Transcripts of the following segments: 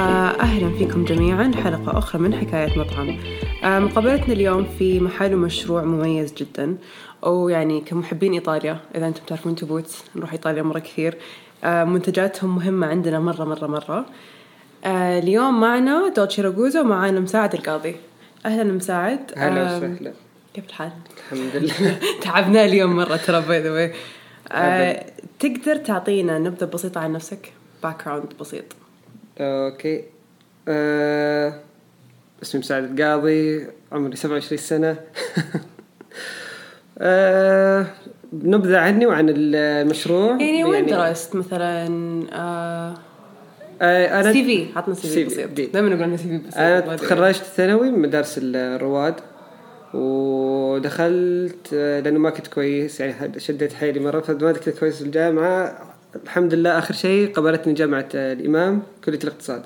أهلا فيكم جميعا حلقة أخرى من حكاية مطعم. مقابلتنا اليوم في محل ومشروع مميز جدا، أو يعني كمحبين إيطاليا إذا أنتم تعرفون توبوتس نروح إيطاليا مرة كثير. منتجاتهم مهمة عندنا مرة. اليوم معنا دولتشي راغوزا ومعنا مساعد القاضي. أهلا مساعد. هلا وسهلا. كيف الحال؟ الحمد لله. تعبنا اليوم مرة ترى باي ذا واي. تقدر تعطينا نبذة بسيطة عن نفسك؟ باكراوند بسيط. اوكي. اسمي مساعد القاضي، عمري 27 سنة. نبذة عني وعن المشروع. يعني وين درست مثلا؟ أنا سي في، عطنا سي في بسيط. دائما نقول سي في بسيط. أنا تخرجت ثانوي من مدارس الرواد، ودخلت لأنه ما كنت كويس، يعني شديت حيلي مرة فما كنت كويس في الجامعة. الحمد لله آخر شيء قبلتني جامعة الإمام كلية الاقتصاد،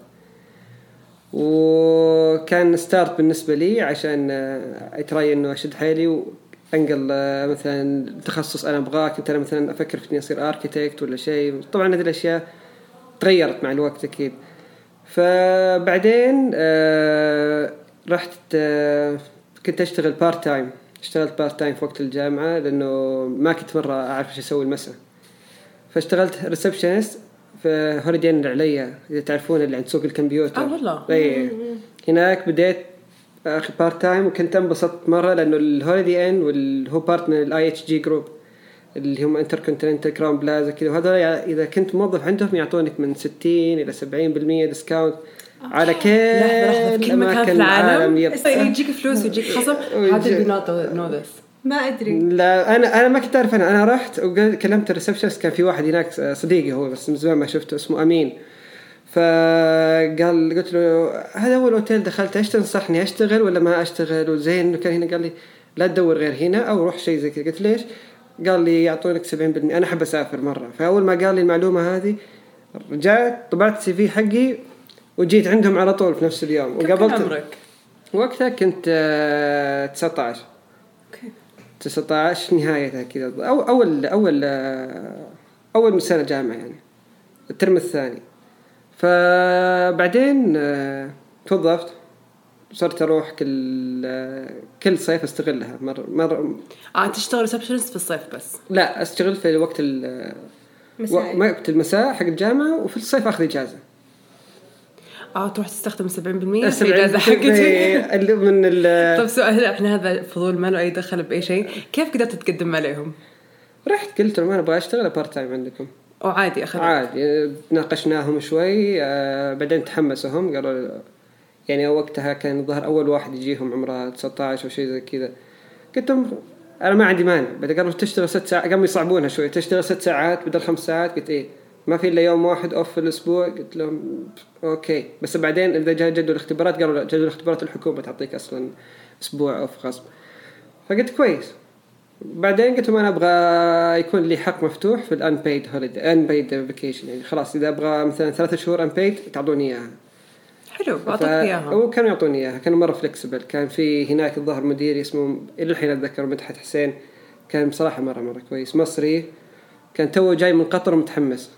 وكان ستارت بالنسبة لي عشان أتراي إنه أشد حيلي وأنقل مثلا تخصص أنا أبغاه. كنت أنا مثلا أفكر في إني أصير آركيتكت ولا شيء. طبعا هذه الأشياء تغيرت مع الوقت أكيد. فبعدين رحت كنت أشتغل بارت تايم. اشتغلت بارت تايم في وقت الجامعة لأنه ما كنت مرة أعرف إيش أسوي المساء، فاشتغلت ريسبشنست في هوليدي إن العليا، إذا تعرفون اللي عند سوق الكمبيوتر. والله. هناك بديت أخذ بارت تايم، وكنت انبسطت مرة لأنه الهوليدي إن والهو بارت من الآي اتش جي جروب اللي هم انتركونتيننتال كراون بلازا كذا. وهذا إذا كنت موظف عندهم يعطونك من 60 إلى 70% ديسكاونت على كل أماكن في العالم. يجيك فلوس ويجيك خصم. هذا اللي نو ذس ما أدري. لا أنا ما كنت أعرف. أنا رحت وكلمت الريسبشنست، كان في واحد هناك صديقي هو بس من زمان ما شفته، اسمه أمين. قلت له هذا أول أوتيل دخلت، إيش تنصحني أشتغل ولا ما أشتغل؟ وزين كان هنا قال لي لا تدور غير هنا أو روح شيء زي كذا. قلت ليش؟ قال لي يعطونك 70%. أنا أحب أسافر مرة، فأول ما قال لي المعلومة هذه رجعت طبعت CV حقي وجيت عندهم على طول في نفس اليوم. وقابلت عمرك وقتها كنت 19. 19 نهايتها كذا، أو أول سنة جامعة، يعني الترم الثاني. فبعدين توظفت، صرت أروح كل صيف أستغلها مرة. تشتغل ريسبشنست في الصيف بس؟ لا، أشتغل في وقت وقت المساء حق الجامعة، وفي الصيف أخذ إجازة. تروح تستخدم 70% في الإجازة حقتي من طب سؤال، إحنا هذا فضول ما له أي دخل بأي شيء. كيف قدرت تتقدم عليهم؟ رحت قلت لهم أنا أبغى أشتغل بارت تايم عندكم. عادي أخذت؟ عادي، ناقشناهم شوي. بعدين تحمسهم، قالوا يعني وقتها كان الظهر أول واحد يجيهم عمره 19 أو شيء زي كذا. قلت لهم أنا ما عندي مانع. بعد قالوا تشتغل 6 ساعات، قاموا يصعبونها شوي، تشتغل 6 ساعات بدل 5 ساعات. قلت إيه ما في إلا يوم واحد أوف في الأسبوع. قلت لهم أوكي، بس بعدين إذا جاء جدول الاختبارات قالوا جدول الاختبارات الحكومة تعطيك أصلا أسبوع أوف غصب. فقلت كويس. بعدين قلت لهم أنا أبغى يكون لي حق مفتوح في unpaid holiday unpaid vacation، يعني خلاص إذا أبغى مثلا 3 شهور unpaid تعطوني إياها. حلو، أعطوك إياها. وكانوا يعطوني إياها، كانوا مرة فلكسبل. كان في هناك الظهر مدير اسمه إلى الحين أتذكر، مدحت حسين، كان بصراحة مرة كويس، مصري، كان توه جاي من قطر ومتحمس.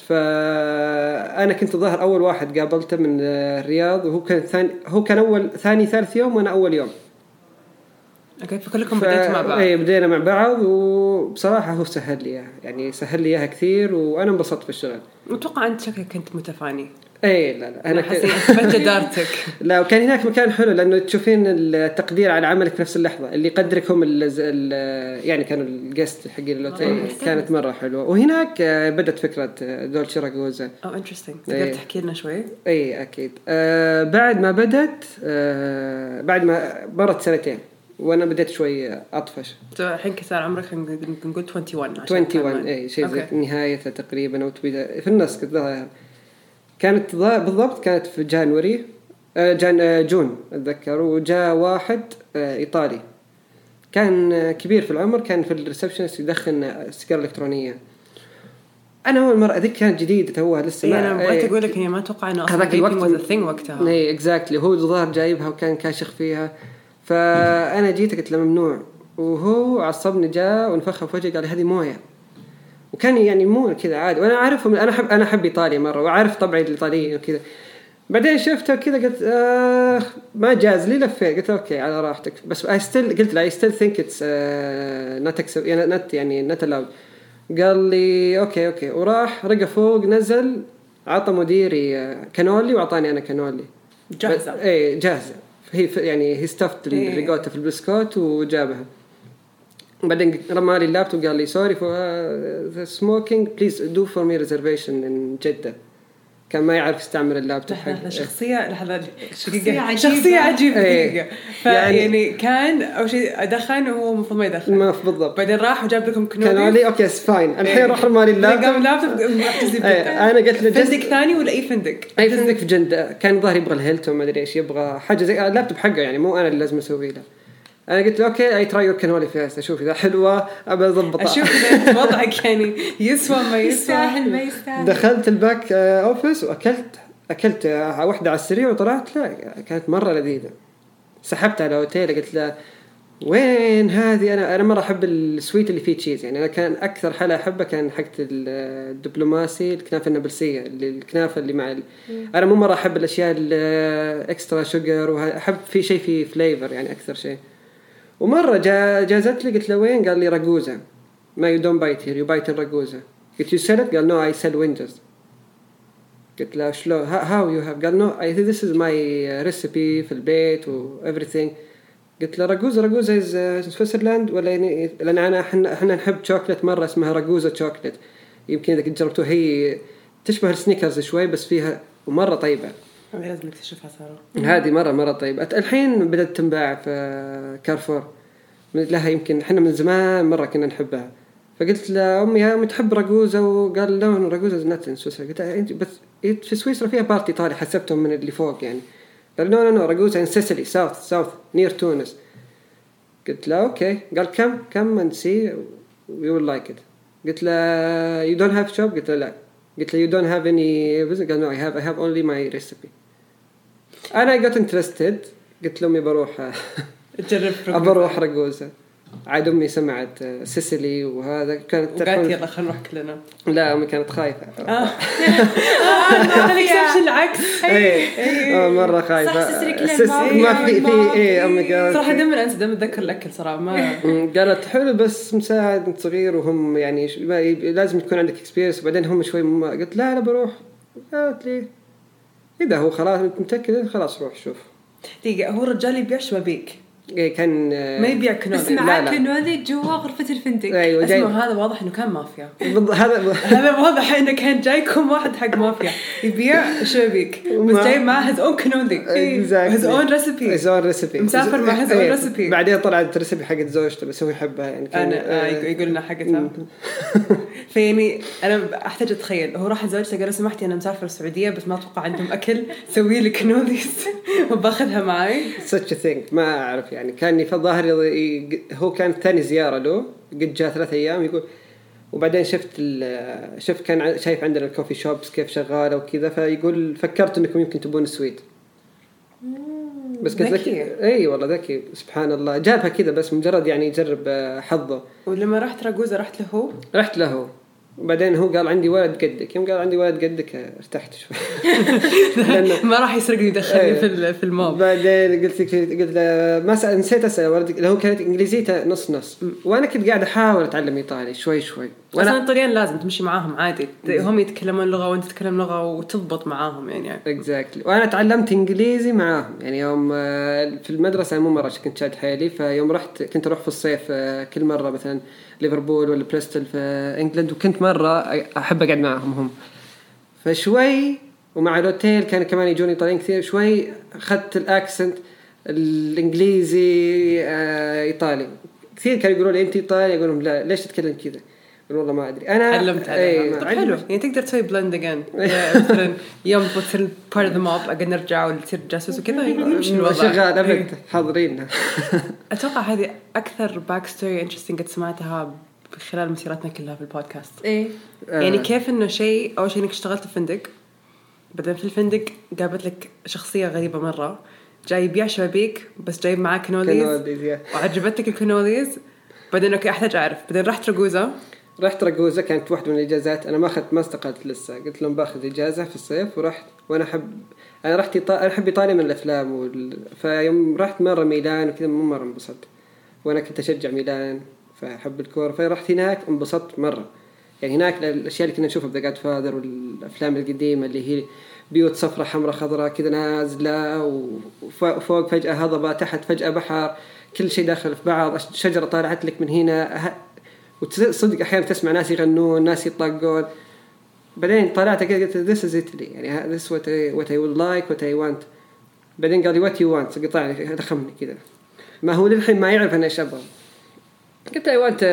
فأنا كنت ظهر أول واحد قابلته من الرياض، وهو كان هو كان أول ثاني ثالث يوم وأنا أول يوم. أوكي، فكلكم بديتوا مع بعض. إيه، بدينا مع بعض، وبصراحة هو سهل لي يعني سهل لي إياها كثير، وأنا انبسطت في الشغل. متوقع أنت شكلك كنت متفاني. ايه لا انا حسيت جدارتك. لا، وكان هناك مكان حلو لانه تشوفين التقدير على عملك في نفس اللحظه، اللي يقدرك هم يعني كانوا الجست حقين الاوتيل. كانت مره حلوه. وهناك بدت فكره دولتشي راغوزا. انترستينج. تقدر تحكي لنا شوي؟ اي اكيد. بعد ما بدت بعد ما مرت 2 سنين وانا بديت شوي اطفش. الحين كثر عمرك؟ نقول 21 اي شيء زي نهايتها تقريبا او في النص كذا. كانت بالضبط كانت في جانوري جون أتذكر. وجاء واحد إيطالي كان كبير في العمر، كان في الريسبشنست يدخن سيجارة إلكترونية. أنا أول مرة أذكر كانت جديدة توها لسه. ما أنا بغيت أقول لك هي ما توقع إنه أصلاً فيبينج was a thing وقتها. إيه exactly. هو الظاهر جايبها وكان كاشخ فيها، فأنا جيت قلت له ممنوع، وهو عصبني جاء ونفخها في وجهي قال هذه موية. وكان يعني مو كذا عادي، وانا عارف انا احب ايطاليا مره، وعارف طبعي الايطالي وكذا. بعدين شفته كذا قلت ما جاز لي، لفيت قلت اوكي على راحتك، بس قلت له I still think it's not allowed. قال لي اوكي وراح رقى فوق، نزل عطى مديري كانولي وعطاني انا كانولي جاهزة. اي جاهزة، هي يعني هي ستفت الريجوتا في البسكوت وجابها. بعدين رمى لي اللابتوب وقال لي sorry for the smoking, please do for me reservation in جدة. كان ما يعرف يستعمل اللابتوب حقه. شخصية عجيبة دقيقة. يعني كان أول شيء أدخن وهو مفروض ما يدخن. ما في بالضبط. بعدين راح وجاب لكم كانولي. كانولي أوكي فاين. الحين راح رمى لي اللابتوب. أنا قلت له فندق ثاني ولا أي فندق؟ أي فندق في جدة. كان ظاهر يبغى الهيلتون ما أدري إيش يبغى، حاجة زي اللابتوب حقه يعني، مو أنا اللي لازم أسوي له. أنا قلت له أوكي أي تراي كانولي فيها، أشوف إذا حلوة أبى أضبطها، أشوف إذا وضعك يعني يسوى ما يستاهل ما يستاهل. دخلت الباك أوفيس وأكلت واحدة على السريع وطلعت، لا كانت مرة لذيذة. سحبت على أوتيل قلت له وين هذه، أنا مرة أحب السويت اللي فيه تشيز يعني. أنا كان أكثر حلا أحبه كان حقة الدبلوماسي، الكنافة النابلسية، الكنافة اللي مع أنا مو مرة أحب الأشياء الإكسترا شوجر، وأحب في شيء فيه فليفر يعني أكثر شيء. ومرة جازت لي قلت له وين، قال لي راجوزا. ما you don't buy it here, you buy it in راجوزا. قلت you sell it؟ قال no I sell windows. قلت له شلون how you have؟ قال no this is my recipe في البيت و everything. قلت له راجوزا is سويسرلاند ولا يعني، لأن احنا نحب شوكلت مرة اسمها راجوزا شوكلت، يمكن إذا كنت جربتوها، هي تشبه السنيكرز شوي بس فيها ومرة طيبة. لازم نكتشفها سارة. هذه مرة طيبة. الحين بدأت تنباع في كارفور لها، يمكن احنا من زمان مرة كنا نحبها. فقلت له أمي تحب راجوزا، وقال لون راجوزا نت إن سويسرا. قلت أنت بس في سويسرا فيها بارتي إيطالي حسبتهم من اللي فوق يعني. قال no راجوزا إن سيسيلي south near تونس. قلت له أوكي. قال come and see we will like it. قلت له you don't have shop؟ قلت له لا. قلت له you don't have any business؟ قال no I have only my recipe. أنا got interested. قلت لهم بروح أبروح راجوزا. عاد أمي سمعت سيسيلي وهذا كانت قالت يلا خلنا نروح كلنا. لا أمي كانت خايفة. أنا كسبت العكس. مرة خايفة. ما في أمي قالت صراحة دم أتذكر الأكل صراحة ما. قالت حلو بس مساعد صغير وهم يعني لازم يكون عندك experience. وبعدين هم شوي قلت لا بروح. قالت لي إذا هو خلاص متأكد خلاص روح شوف. دقيقة هو الرجال يبيع شبابيك. كان ما يبيع كنولي. اسمع كنولي جوا غرفة الفندق. أيوة اسمه هذا واضح إنه كان مافيا. هذا واضح إنه كان جايكم واحد حق مافيا يبيع شبابيك بس جاي معه his own كنولي his own recipe مسافر مع his own recipe. بعدين طلعت ريسيبي حقت زوجته بس هو يحبها يعني. أنا يقول لنا حقتها. فيعني أنا أحتاج أتخيل هو راح زوجته قال سمحتي أنا مسافر السعودية بس ما أتوقع عندهم أكل سوي لي كنوليز وباخذها معي. such a thing ما أعرف يعني. كان في الظاهر هو كان ثاني زيارة له قد جاء 3 أيام يقول. وبعدين شفت كان شايف عندنا الكوفي شوبس كيف شغالة وكذا فيقول فكرت إنكم يمكن تبون السويد. بس كذا أي والله ذكي سبحان الله جابها كذا بس مجرد يعني يجرب حظه. ولما رحت راجوزا رحت له وبعدين هو قال عندي ولد قدك. يوم قال عندي ولد قدك ارتحت شوي. ما راح يسرقني يدخلني في الموب. بعدين قلت له ما نسيت أسأل ولدك لو كانت إنجليزيته نص وأنا كنت قاعد أحاول أتعلم إيطالي شوي. أصلاً الطليان لازم تمشي معاهم عادي. هم يتكلمون لغة وأنت تتكلم لغة وتضبط معاهم يعني. exactly. وأنا تعلمت إنجليزي معاهم يعني. يوم في المدرسة مو مرة كنت شاد حيلي. فيوم رحت كنت أروح في الصيف كل مرة مثلاً ليفربول ولا بريستل في إنجلند وكنت مرة أحب أقعد معهم هم. فشوي ومع الأوتيل كان كمان يجوني طالعين كثير شوي أخذت الأكسنت الإنجليزي إيطالي كثير. كانوا يقولوا لي أنت إيطالي أقولهم لا ليش تتكلم كذا. والله ما أدري أنا علمت عليها. حلو يعني تقدر تسوي بلند again. مثلا يوم تصير part of the mob أقدر نرجع وتصير جاسوس وكذا يمشي الوضع شغال أبد حاضرين. أتوقع هذه أكثر باك ستوري interesting قد سمعتها خلال مسيرتنا كلها في البودكاست. يعني كيف إنه شيء أول شيء إنك اشتغلت في فندق بعدين في الفندق قابلت لك شخصية غريبة مرة جاي يبيع شبابيك بس جايب معاه كنوليز وعجبتك الكنوليز. بعدين أوكي أحتاج أعرف. بعدين رحت راجوزا رحت راغوزا، كانت واحدة من الإجازات. أنا ما استقلت لسه، قلت لهم باخذ إجازة في الصيف ورحت. وأنا أنا أحب إيطاليا من الأفلام فيوم رحت مرة ميلان وكذا مرة انبسطت، وأنا كنت أشجع ميلان فأحب الكورة، فرحت هناك انبسطت مرة. يعني هناك الأشياء اللي كنا نشوفها في The Godfather والأفلام القديمة اللي هي بيوت صفرة حمراء خضراء كذا نازلة، وفوق فجأة هضبة، تحت فجأة بحر، كل شيء داخل في بعض، شجرة طالعت لك من هنا، وتصدق أحيانا تسمع ناس يغنون، ناس يطلقون. بعدين طلعت كذا قلت this is Italy، يعني this what I would like what I want. بعدين قال لي what you want، قطعني دخمني كذا، ما هو للحين ما يعرف أنا إيش أبغى. قلت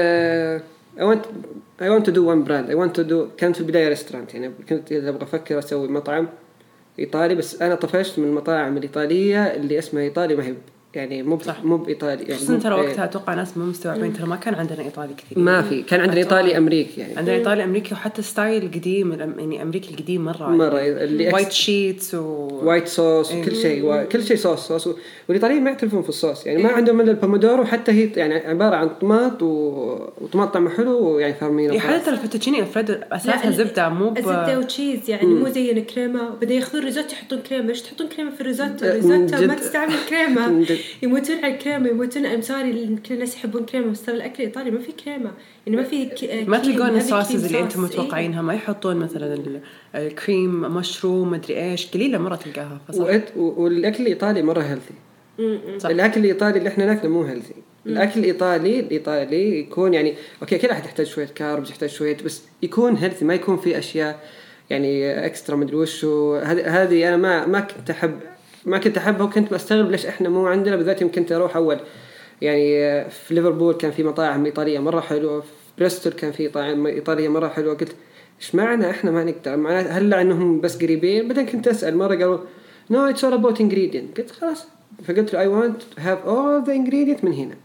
I want to do one brand. I want to do. كانت في البداية ريستورانت، يعني كنت أبغى أفكر أسوي مطعم إيطالي، بس أنا طفشت من المطاعم الإيطالية اللي اسمها إيطالي ما هي يعني مو بإيطالي. يعني خصوصا ترى وقتها أتوقع ناس مو مستوعبين، ترى ما كان عندنا إيطالي كثير. ما في، كان عندنا إيطالي أمريكي، يعني عندنا إيطالي أمريكي، وحتى ستايل قديم يعني أمريكي القديم مرة اللي وايت شيتس وايت صوص وكل شيء كل شيء صوص. والإيطاليين ما يعترفون في الصوص، يعني ما عندهم إلا البومودورو، حتى هي يعني عبارة عن طماط وطماط طعمه حلو، يعني فارمينو. حتى الفوتوتشيني الفريدو أساسها زبدة، مو زبدة وتشيز، يعني مو زي الكريمة. بدأ ياخذون ريزوتو يحطون كريمة. ليش تحطون كريمة في الريزوتو؟ ما تستعمل كريمة. يموتون على الكريمة، يموتون. أمساري كل الناس يحبون كريمة، بس ترى الأكل الإيطالي ما في كريمة، يعني ما في ما تلقون الصوصز اللي أنتم متوقعينها. ما يحطون مثلا الكريم مشروم مدري إيش، قليلة مرة تلقاها. والأكل الإيطالي مرة هيلثي. الأكل الإيطالي اللي إحنا ناكله مو هيلثي. الأكل الإيطالي يكون يعني أوكي، كل أحد يحتاج شوية كاربز، يحتاج شوية، بس يكون هيلثي، ما يكون في أشياء يعني إكسترا مدري وش. هذه أنا ما كنت أحبها، وكنت بستغرب ليش إحنا مو عندنا. بالذات يوم كنت أروح أول يعني في ليفربول كان في مطاعم إيطالية مرة حلوة، في بريستول كان في مطاعم إيطالية مرة حلوة. قلت إيش معنى إحنا ما نقدر؟ معناه هل أنهم بس قريبين؟ بعدين كنت أسأل مرة، قالوا no it's all about ingredient. قلت خلاص، فقلت له I want to have all the ingredient من هنا.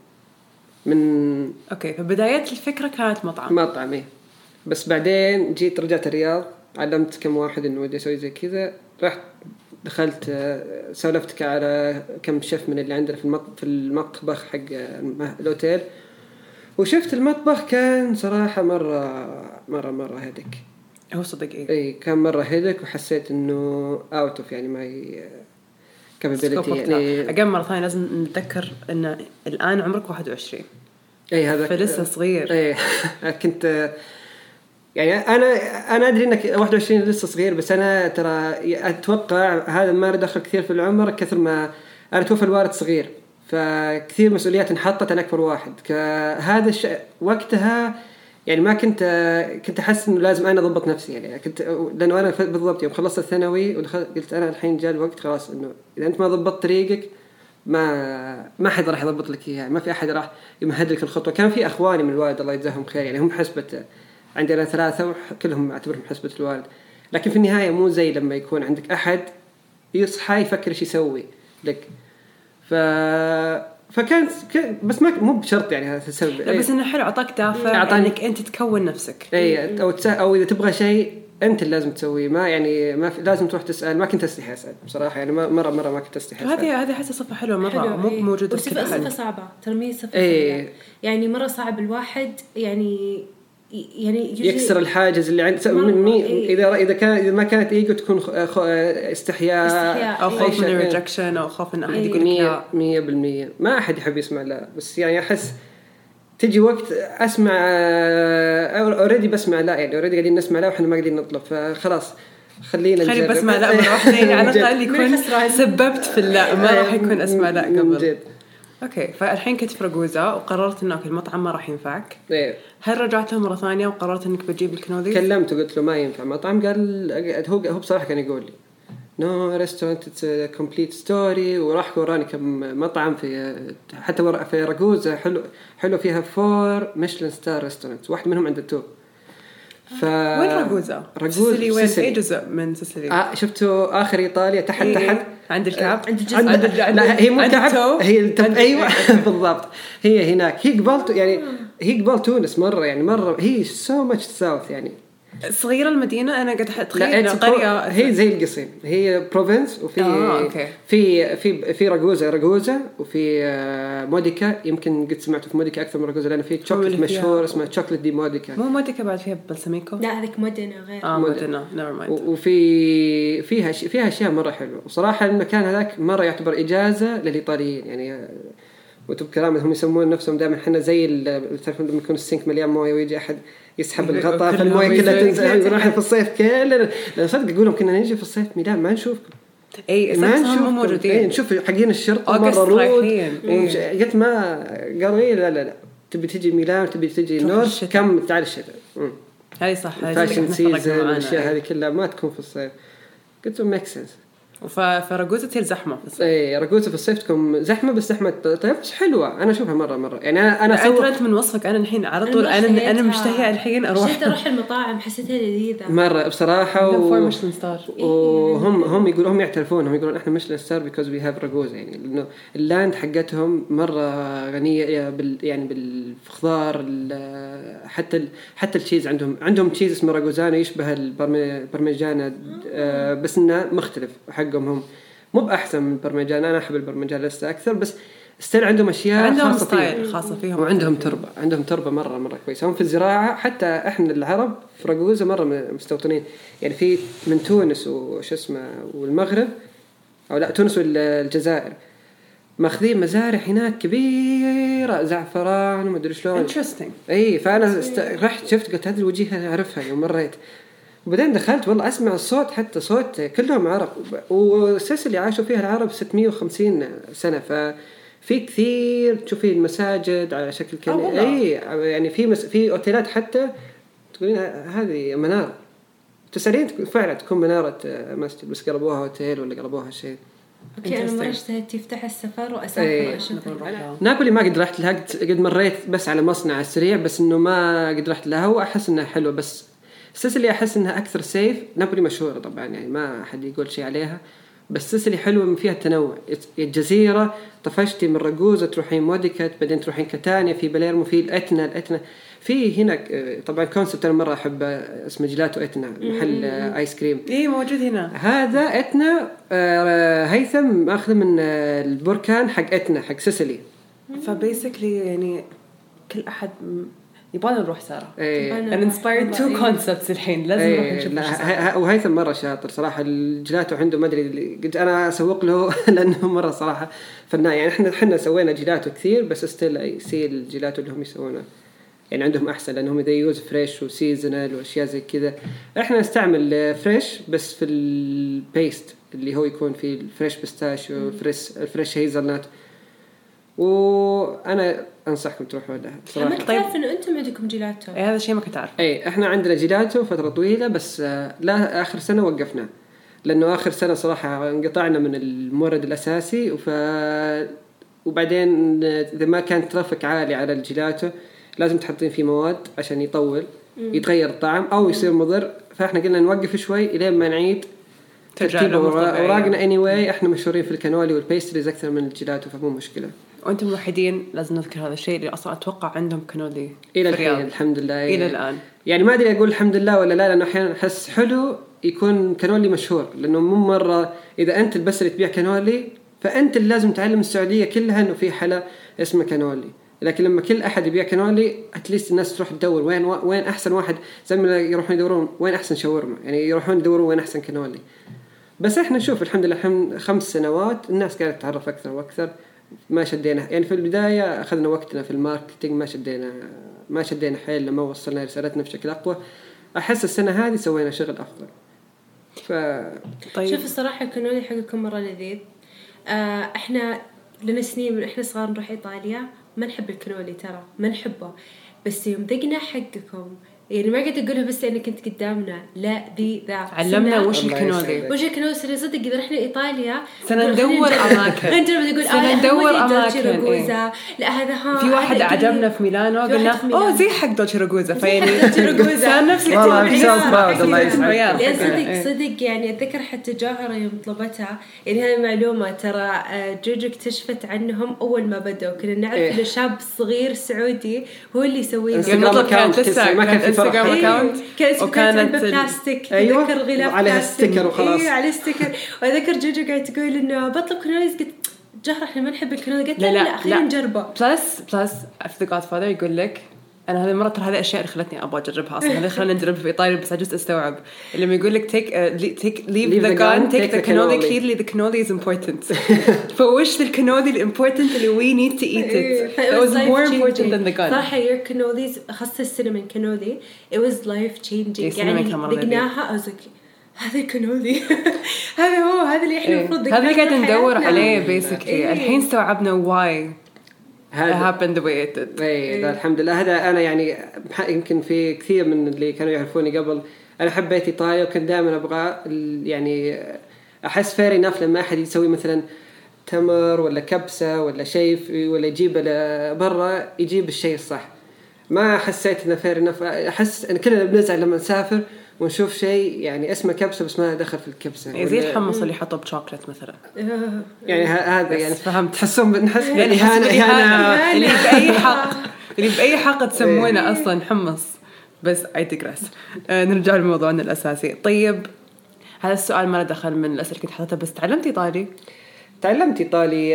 أوكي، فبداية الفكرة كانت مطعم إيه. بس بعدين رجعت الرياض، علمت كم واحد إنه ودي أسوي زي كذا، رحت دخلت سولفتك على كم شيف من اللي عندنا في المطبخ حق الأوتيل، وشفت المطبخ كان صراحة مرة هدك. هو صدق إيه كان مرة هدك، وحسيت إنه out of يعني ما capability. يعني أقام مرة ثانية لازم نتذكر إن الآن عمرك 21. إيه هذا فلسه صغير. إيه كنت يعني أنا أدري إنك 21 لسه صغير، بس أنا ترى أتوقع هذا ما دخل كثير في العمر، كثر ما أنا توفى الوالد صغير، فكثير مسؤوليات انحطت. أنا أكبر واحد، هذا الشيء وقتها يعني ما كنت أحس إنه لازم أنا أضبط نفسي، يعني لأنه أنا بالضبط يوم خلصت الثانوي قلت أنا الحين جاء الوقت خلاص، إنه إذا أنت ما ضبطت طريقك ما حد راح يضبط لك إياه، ما في أحد راح يمهد لك الخطوة. كان في أخواني من الوالد الله يجزاهم خير، يعني هم حسبة، عندنا 3 وكلهم أعتبرهم حسبة الوالد، لكن في النهاية مو زي لما يكون عندك أحد يصحى يفكر إيش يسوي لك. فكان بس مو بشرط يعني هذا السبب. بس إنه حلو، عطاك دافع إنك أنت تكون نفسك. أو إذا تبغى شيء أنت لازم تسويه، ما يعني ما لازم تروح تسأل. ما كنت أستحي أسأل بصراحة، يعني مرة ما كنت أستحي أسأل. هذه حاسة صفة حلوة مرة، مو موجودة في كل حد. صفة صعبة ترى، مين صفة يعني مرة صعب الواحد يعني يكسر الحاجز اللي عند إذا ما كانت إيجو تكون استحياء أو خوف من الريجكشن، أو خوف إن أحد يقول لا. 100% ما أحد يحب يسمع لا، بس يعني أحس تيجي وقت أسمع أوريدي بسمع لا، يعني أوريدي قاعدين نسمع لا وإحنا ما قاعدين نطلب، فخلاص خلينا نجرب. بسمع لا مرة واحدة على الأقل يكون سببت في اللا، ما راح يكون أسمع لا قبل. أوكي، فالحين كنت في راغوزا وقررت إنه المطعم ما راح ينفعك. هل رجعت له مرة ثانية وقررت إنك بتجيب الكنودي؟ كلمته قلت له ما ينفع مطعم. قال هو بصراحة كان يقول لي no restaurant it's a complete story، وراح وراني كم مطعم حتى في راغوزا حلو فيها 4 ميشلان ستار ريستورانت، واحد منهم عنده 2. وين راغوزا؟ سيسيلي. وين أي جزء من سيسيلي؟ شفته آخر إيطاليا تحت عند الكعب، لا هي مو كعب، هي أيوة بالضبط، هي هناك. هي قبل تونس مرة، يعني مرة هي so much south، يعني صغيرة المدينة أنا قد أتخيل قرية هي زي القصيم هي بروفنس وفي في راغوزا وفي موديكا يمكن قد سمعتوا في موديكا أكثر من راغوزا لأن في شوكولات مشهور اسمه شوكولات دي موديكا. مو موديكا بعد فيها بلسميكو؟ لا هذيك مدينة غير مدينة never mind. وفي فيها أشياء مرة حلوة وصراحة المكان هذاك مرة يعتبر إجازة للإيطاليين يعني وتب كلامهم هم يسمون نفسهم دائما حنا زي تعرفون لما يكون السينك مليان مويه ويجي احد يسحب الغطاء فالمويه كلها تنزل نروح في الصيف كلنا صدق يقولهم كنا نيجي في الصيف ميلان ما نشوفكم ما نشوف موجودين نشوف حقين الشرطه مره رود قلت ما قالوا لا تبي تجي ميلان تبي تجي نورث كم تعال الشتاء هاي صح فاشن سيزن الاشياء هذه كلها ما تكون في الصيف قلت له ميك سنس. فراغوزا تصير زحمة في الصيف. إيه راغوزا في الصيف تكون زحمة بس زحمة طيب بس حلوة أنا أشوفها مرة يعني أنا أنت من وصفك أنا الحين على طول أنا مشتهية الحين أروح المطاعم حسيتها لذيذة مرة بصراحة وهم يقولون يعترفون هم يقولون إحنا ميشلان ستار because we have راغوزا يعني لأنه اللاند حقتهم مرة غنية يعني بالخضار حتى التشيز عندهم تشيز اسمه راغوزانو يشبه البرمجانا بس إنه مختلف حقهم هم مو بأحسن من البرمجان أنا أحب البرمجان لسه أكثر بس استيل عندهم أشياء خاصة فيهم وعندهم تربة مرة كويسة هم في الزراعة حتى إحنا العرب في راغوزا مرة مستوطنين يعني في من تونس وش اسمه والمغرب أو لا تونس والجزائر ماخذين مزارع هناك كبيرة زعفران وما أدري شلون إيه فأنا رحت شفت قلت هذه الوجيه أعرفها يوم مريت وبعدين دخلت والله أسمع الصوت حتى صوت كلهم عرب والسلسلة اللي عاشوا فيها العرب 650 سنة ففي كثير تشوفي المساجد على شكل كذا أي يعني في أوتيلات حتى تقولين هذه منارة تسألين فعلا تكون منارة مسجد بس قلبوها أوتيل ولا قلبوها شيء. أوكي أنا مرة اشتهيت يفتح السفر وأسافر نابولي ما قد رحت لها قد مريت بس على مصنع السريع بس إنه ما قد رحت لها وأحس إنها حلوة بس السلسلة أحس إنها أكثر سيف نابولي مشهورة طبعا يعني ما أحد يقول شيء عليها بس السلسلة حلوة من فيها التنوع الجزيرة طفشتي من راغوزا تروحين موديكا بعدين تروحين كاتانيا في باليرمو في الأتنا في هناك طبعا كونسبت أنا مرة أحب اسمه جيلاتو أتنا محل آيس كريم إيه موجود هنا هذا أتنا هيثم أخذ من البركان حق أتنا حق سيسيلي فبيسكلي يعني كل أحد يبغى نروح سارة. أنا inspired two concepts الحين لازم نروح نشوف. وهيثم مرة شاطر صراحة الجيلاتو عنده ما أدري قلت أنا أسوق له لأنه مرة صراحة فنان يعني إحنا سوينا جيلاتو كثير بس ستيل يصير الجيلاتو اللي هم يسوونه يعني عندهم أحسن لأنهم إذا يوز فريش وسيزونال وأشياء زي كذا إحنا نستعمل فريش بس في البيست اللي هو يكون في الفريش بيستاشيو الفريش هيزلنات وأنا أنصحكم تروحوا لها صراحة. ما تعرف إنه أنتم عندكم جيلاتو؟ هذا شيء ما كنت أعرف. إحنا عندنا جيلاتو فترة طويلة بس لا آخر سنة وقفنا لأنه آخر سنة صراحة انقطعنا من المورد الأساسي وبعدين إذا ما كان ترافق عالي على الجيلاتو لازم تحطين فيه مواد عشان يطول يتغير الطعم أو يصير مضر فإحنا قلنا نوقف شوي إلى ما نعيد ترتيب أوراقنا anyway إحنا مشهورين في الكانولي والبيستريز أكثر من الجيلاتو فمو مشكلة. وأنتم الوحيدين لازم نذكر هذا الشيء اللي أصلا أتوقع عندهم كانولي إلى الحين الحمد لله إلى الآن يعني ما أدري أقول الحمد لله ولا لا لأنه أحيانا أحس حلو يكون كانولي مشهور لأنه مو مرة إذا أنت بس اللي تبيع كانولي فأنت اللي لازم تعلم السعودية كلها إنه في حلا اسمه كانولي لكن لما كل أحد يبيع كانولي أتليست الناس تروح تدور وين أحسن واحد زي ما يروحون يدورون وين أحسن شاورما يعني يروحون يدورون وين أحسن كانولي بس إحنا نشوف الحمد لله 5 سنوات الناس قاعدة تتعرف أكثر وأكثر ما شدينا يعني في البداية أخذنا وقتنا في الماركتينج ما شدينا حيل لما وصلنا رسالتنا بشكل أقوى أحس السنة هذه سوينا شغل أفضل طيب. شوف الصراحة كانولي حقكم مرة لذيذ إحنا لنا سنين من إحنا صغار نروح إيطاليا ما نحب الكانولي ترى ما نحبه بس يوم ذقنا حقكم يعني ما قد أقولها بس لأنك كنت قدامنا لا ذي ذا علمنا وش الكانولي صدق إذا رحنا إيطاليا سندور أماكن أنت بتقول سندور أماكن لا هذا في واحد عجبنا في ميلانو قلنا زي حق دوتشي راغوزا فيعني كان نفسي صدق يعني أتذكر حتى جوهرة يوم طلبتها يعني هذه معلومة ترى جوجو اكتشفت عنهم أول ما بدأوا كنا نعرف إنه شاب صغير سعودي هو اللي يسوي كانت انستغرام اكاونت وكانت بلاستيك أيوة. ذكر غلاف عليها ستيكر وخلاص. ايوه على ستيكر. وذكر جوجو قاعد تقول انه بطلب كنوليز، قلت جهر احنا ما نحب الكنوليز، قلت لا خلينا نجربه. بلس في The Godfather يقول لك انا هذه المره ترى هذه اشياء اللي خلتني ابغى اجربها اصلا. هذه خلينا نجرب في ايطاليا بس عجزت استوعب. لما يقول لك leave the gun, take the cannoli. Clearly the cannoli is important. فوش الكنولي الimportant اللي we need to eat it. That was more important than the gun. صراحة your cannolis خاصة السينمون كانولي it was life changing. يعني لقناها أزك هذا كانولي هذا اللي احنا المفروض هذا اللي قاعد ندور عليه basically. الحين استوعبنا why it happened the way it did. اي الحمد لله. هذا انا يعني يمكن في كثير من اللي كانوا يعرفوني قبل انا حبيت ايطاليا وكنت دائما ابغى يعني احس فيري ناف لما احد يسوي مثلا تمر ولا كبسه ولا شيء ولا يجيب برا يجيب الشيء الصح. ما حسيت انه فيري ناف. احس ان كلنا بنزعل لما نسافر ونشوف شيء يعني اسمه كبسه بس ما دخل في الكبسه. زي الحمص اللي حطه بشوكلت مثلا. يعني هذا يعني فهمت. تحسون بنحس يعني هنا اللي بأي حق تسمونه أصلا حمص. بس I digress. نرجع لموضوعنا الأساسي. طيب هذا السؤال ما له دخل من الأسئلة كنت حاطتها بس تعلمت إيطالي؟ تعلمت إيطالي.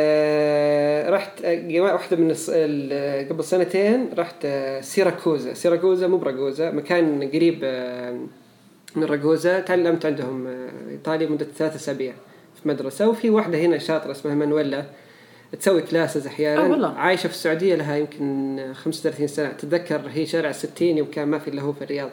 رحت واحدة من قبل سنتين رحت سيراكوزا مو براغوزا مكان قريب من راغوزا. تعلمت عندهم إيطالي مدة 3 أسابيع في مدرسة. وفي واحدة هنا شاطرة اسمها مانويلا تسوي كلاسز أحيانا. عايشة في السعودية لها يمكن 35 سنة. تتذكر هي شارع 60 يوم كان ما في إلا هو في الرياض.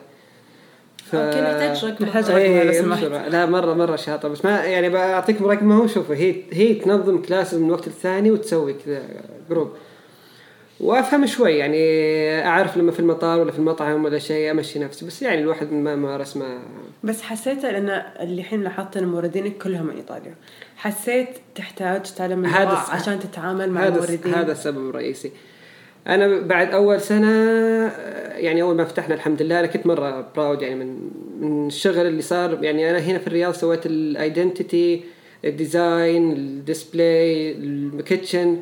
نحتاج رقم. لا مرة شاطرة بس ما يعني بعطيكم رقمها وشوفوا. هي تنظم كلاسز من وقت الثاني وتسوي كذا جروب. وأفهم شوي يعني أعرف لما في المطار ولا في المطعم ولا شيء أمشي نفسي. بس يعني الواحد ما رسمه. بس حسيت لأن اللي حين لاحظت إن موردينك كلهم من إيطاليا. حسيت تحتاج تتعلم اللغة عشان تتعامل مع الموردين. هذا السبب الرئيسي. أنا بعد أول سنة يعني أول ما فتحنا الحمد لله أنا كنت مرة براود يعني من الشغل اللي صار. يعني أنا هنا في الرياض سويت الأيدنتيتي الديزاين الديسبلاي الكيتشن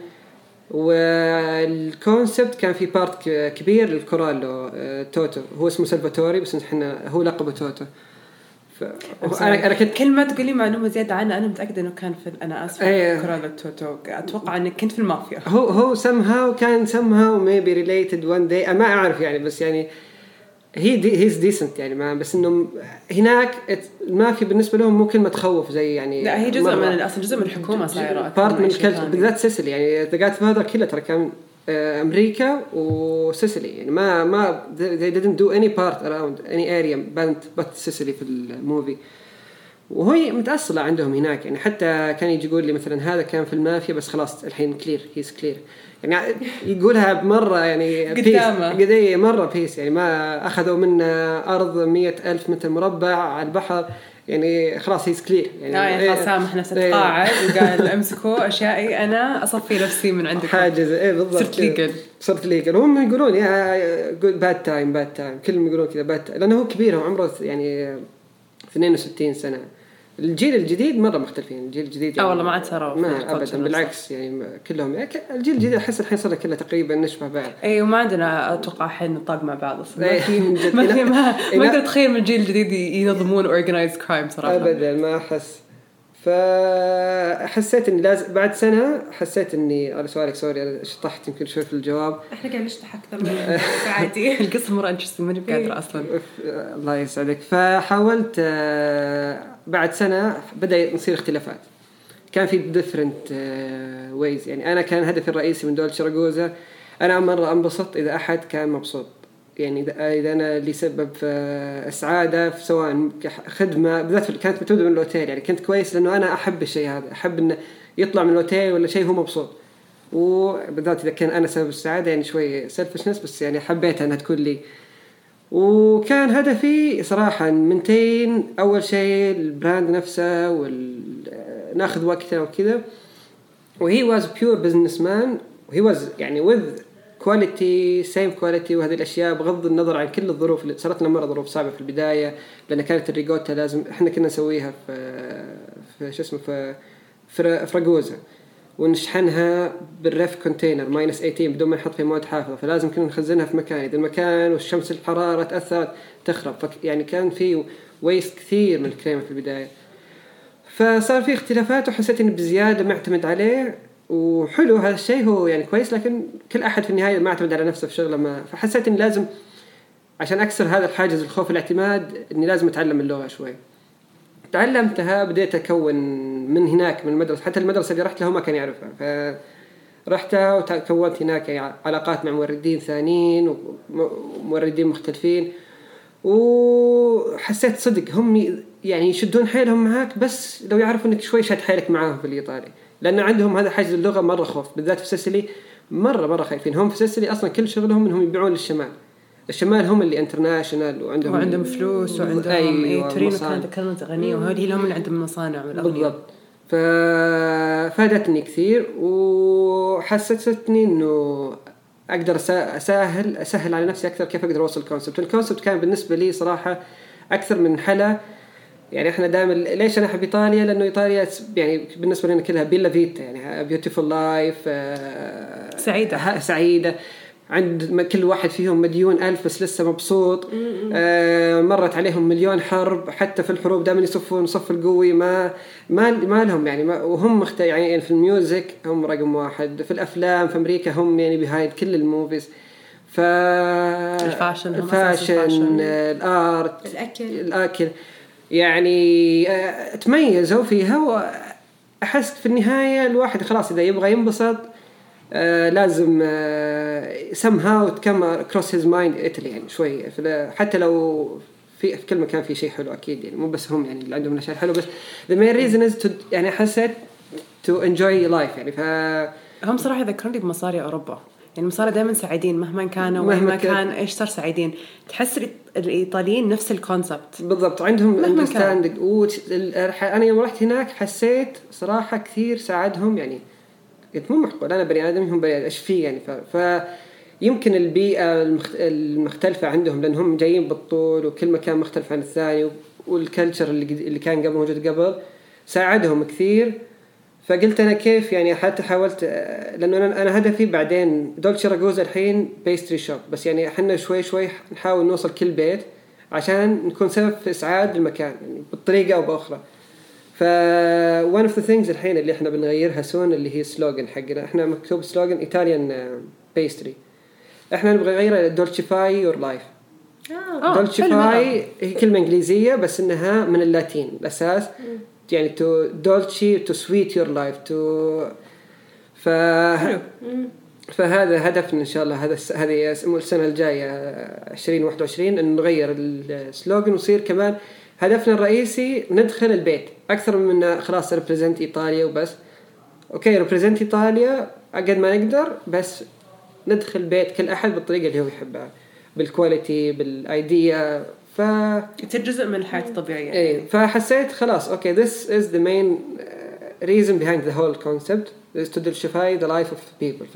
والكونسبت. كان في بارت كبير للكورالو توتو. هو اسمه سلفاتوري بس إحنا هو لقبه توتو. أنا كنت كل ما تقولي معلومة زيادة عنه أنا متأكدة إنه كان في أنا آسف كورالو توتو. أتوقع إنك كنت في المافيا. هو somehow maybe related one day. أنا ما أعرف يعني بس يعني he's decent يعني ما بس إنه هناك المافيا بالنسبة لهم مو كلمة تخوف زي يعني. لا هي جزء من الأصل جزء من الحكومة صايرة. بارت من بالذات سيسيلي يعني The Godfather كله ترى كان أمريكا وسيسيلي يعني ما they didn't do any part around any area but Sicily في الموفي. وهي متأصلة عندهم هناك يعني. حتى كان يجي يقول لي مثلا هذا كان في المافيا بس خلاص الحين he's clear يعني يقولها بمرة يعني قدية مرة بيس يعني. ما أخذوا منه أرض 100,000 متر مربع على البحر يعني خلاص he's clear يعني. خلاص سامح نفسه تقاعد وقال أمسكوا أشيائي أنا أصفي نفسي من عندكم. حاجة بالضبط. صرت ليجل. هم يقولون يا bad time كلهم يقولون كذا bad time لأنه هو كبير. هو عمره يعني 62 سنة. الجيل الجديد مرة مختلفين. الجيل الجديد يعني والله ما عاد صاروا ما أبدا بالعكس يعني كلهم يعني الجيل الجديد أحس الحين صار كله تقريبا نشبه بعض. وما عندنا أتوقع حين نطاق مع بعض أصلا. ما أقدر أتخيل من الجيل الجديد ينظمون organized crime صراحة. أبدا ما أحس. فحسيت إني لازم بعد سنة حسيت إني على سؤالك سوري شطحت يمكن شوي في الجواب. إحنا قاعد نشطح أكثر من عادي. القصة مرة interesting ماني بقادرة أصلا. الله يسعدك. فحاولت بعد سنة بدأ نصير اختلافات. كان في different ways يعني. أنا كان هدفي الرئيسي من دولة راغوزا أنا مرة أنبسط إذا أحد كان مبسوط يعني. إذا أنا اللي سبب في السعادة في سواء خدمة بالذات كانت بتبدأ من الأوتيل يعني كنت كويس لأنه أنا أحب الشيء هذا. أحب إنه يطلع من الأوتيل ولا شيء هو مبسوط. وبالذات إذا كان أنا سبب السعادة يعني شوي selfishness بس يعني حبيت أنها تكون لي. وكان هدفي صراحة منتين. أول شيء البراند نفسه ناخذ وقتنا وكذا. وهي was pure businessman. وهي was يعني with quality same quality وهذه الأشياء بغض النظر عن كل الظروف اللي صارت لنا مرة ظروف صعبة في البداية لأن كانت الريغوتا لازم إحنا كنا نسويها في شو اسمه في راغوزا. ونشحنها بالريف كونتينر -18 بدون ما نحط فيه مواد حافظة، فلازم كنا نخزنها في مكان، إذا المكان والشمس الحرارة تأثرت تخرب. يعني كان في ويست كثير من الكريمة في البداية، فصار في اختلافات وحسيت إني بزيادة معتمد عليه. وحلو هذا الشيء، هو يعني كويس، لكن كل أحد في النهاية ما اعتمد على نفسه في شغله ما. فحسيت إني لازم عشان أكسر هذا الحاجز الخوف الاعتماد إني لازم أتعلم اللغة شوي. تعلمتها، بديت أكون من هناك من المدرسة، حتى المدرسة اللي رحت لها ما كان يعرفها، فرحتها وكونت هناك علاقات مع موردين ثانيين وموردين مختلفين، وحسيت صدق هم يعني يشدون حيلهم معاك بس لو يعرفوا انك شوي شد حيلك معاهم في الإيطالي، لأن عندهم هذا حاجز اللغة مرة خوف، بالذات في سيسيلي مرة خايفين. هم في سيسيلي أصلا كل شغلهم إنهم يبيعون للشمال هم اللي انترناشنال وعندهم فلوس وعندهم أيوة تورينو كانت غنية، وهذه هم اللي عندهم مصانع بالضبط. ففادتني كثير وحسستني إنه أقدر أسهل على نفسي أكثر كيف أقدر أوصل الكونسبت كان بالنسبة لي صراحة أكثر من حلا. يعني إحنا دائما ليش أنا أحب إيطاليا؟ لأنه إيطاليا يعني بالنسبة لنا كلها بيلا فيتا، يعني beautiful life، سعيدة، عند كل واحد فيهم مليون ألف بس لسه مبسوط. مرت عليهم مليون حرب، حتى في الحروب دائما يصفون صف القوي، ما لهم يعني وهم يعني في الميوزك هم رقم واحد، في الأفلام في أمريكا هم يعني بيهايد كل الموفيز، الفاشن الآرت الأكل يعني تميزوا فيها. وأحس في النهاية الواحد خلاص إذا يبغى ينبسط لازم somehow تكمل cross his mind Italy يعني شوي، حتى لو في كل مكان في شيء حلو أكيد، يعني مو بس هم يعني اللي عندهم أشياء حلوة، بس the main reason is to يعني حسيت to enjoy life يعني. هم صراحة ذكرني بمصاري أوروبا، يعني مصاري دائما سعيدين مهما كانوا مهما كان إيش صار سعيدين. تحس الإيطاليين نفس الكونسبت بالضبط، عندهم understanding. أنا يوم رحت هناك حسيت صراحة كثير ساعدهم، يعني قلت مو معقول أنا بني آدم هم بني آدم إيش فيه يعني. فيمكن البيئة المختلفة عندهم لأنهم جايين بالطول وكل مكان مختلف عن الثاني، والكلتشر اللي كان قبل موجود قبل ساعدهم كثير. فقلت أنا كيف يعني، حتى حاولت لأنه أنا هدفي بعدين دولتشي راغوزا الحين بيستري شوب، بس يعني إحنا شوي نحاول نوصل كل بيت عشان نكون سبب في إسعاد المكان يعني بطريقة أو بأخرى. one of the things الحين اللي إحنا بنغيرها سون اللي هي سلوغن حقنا، إحنا مكتوب سلوغن إيطاليان بيستري، إحنا نبغى نغيرها دولتشيفاي يور لايف. دولتشيفاي هي كلمة إنجليزية بس إنها من اللاتين الأساس، يعني to dolce to sweet your life to فهذا هدفنا إن شاء الله. هذه السنة الجاية 2021 إن نغير السلوغن، وصير كمان هدفنا الرئيسي ندخل البيت أكثر من خلاص represent إيطاليا وبس. أوكي represent إيطاليا قد ما نقدر، بس ندخل بيت كل أحد بالطريقة اللي هو يحبها، بالكواليتي بالأيديا، تصير جزء من الحياة الطبيعية. إيه، فحسيت خلاص okay this is the main reason behind the whole concept is to diversify the life of people.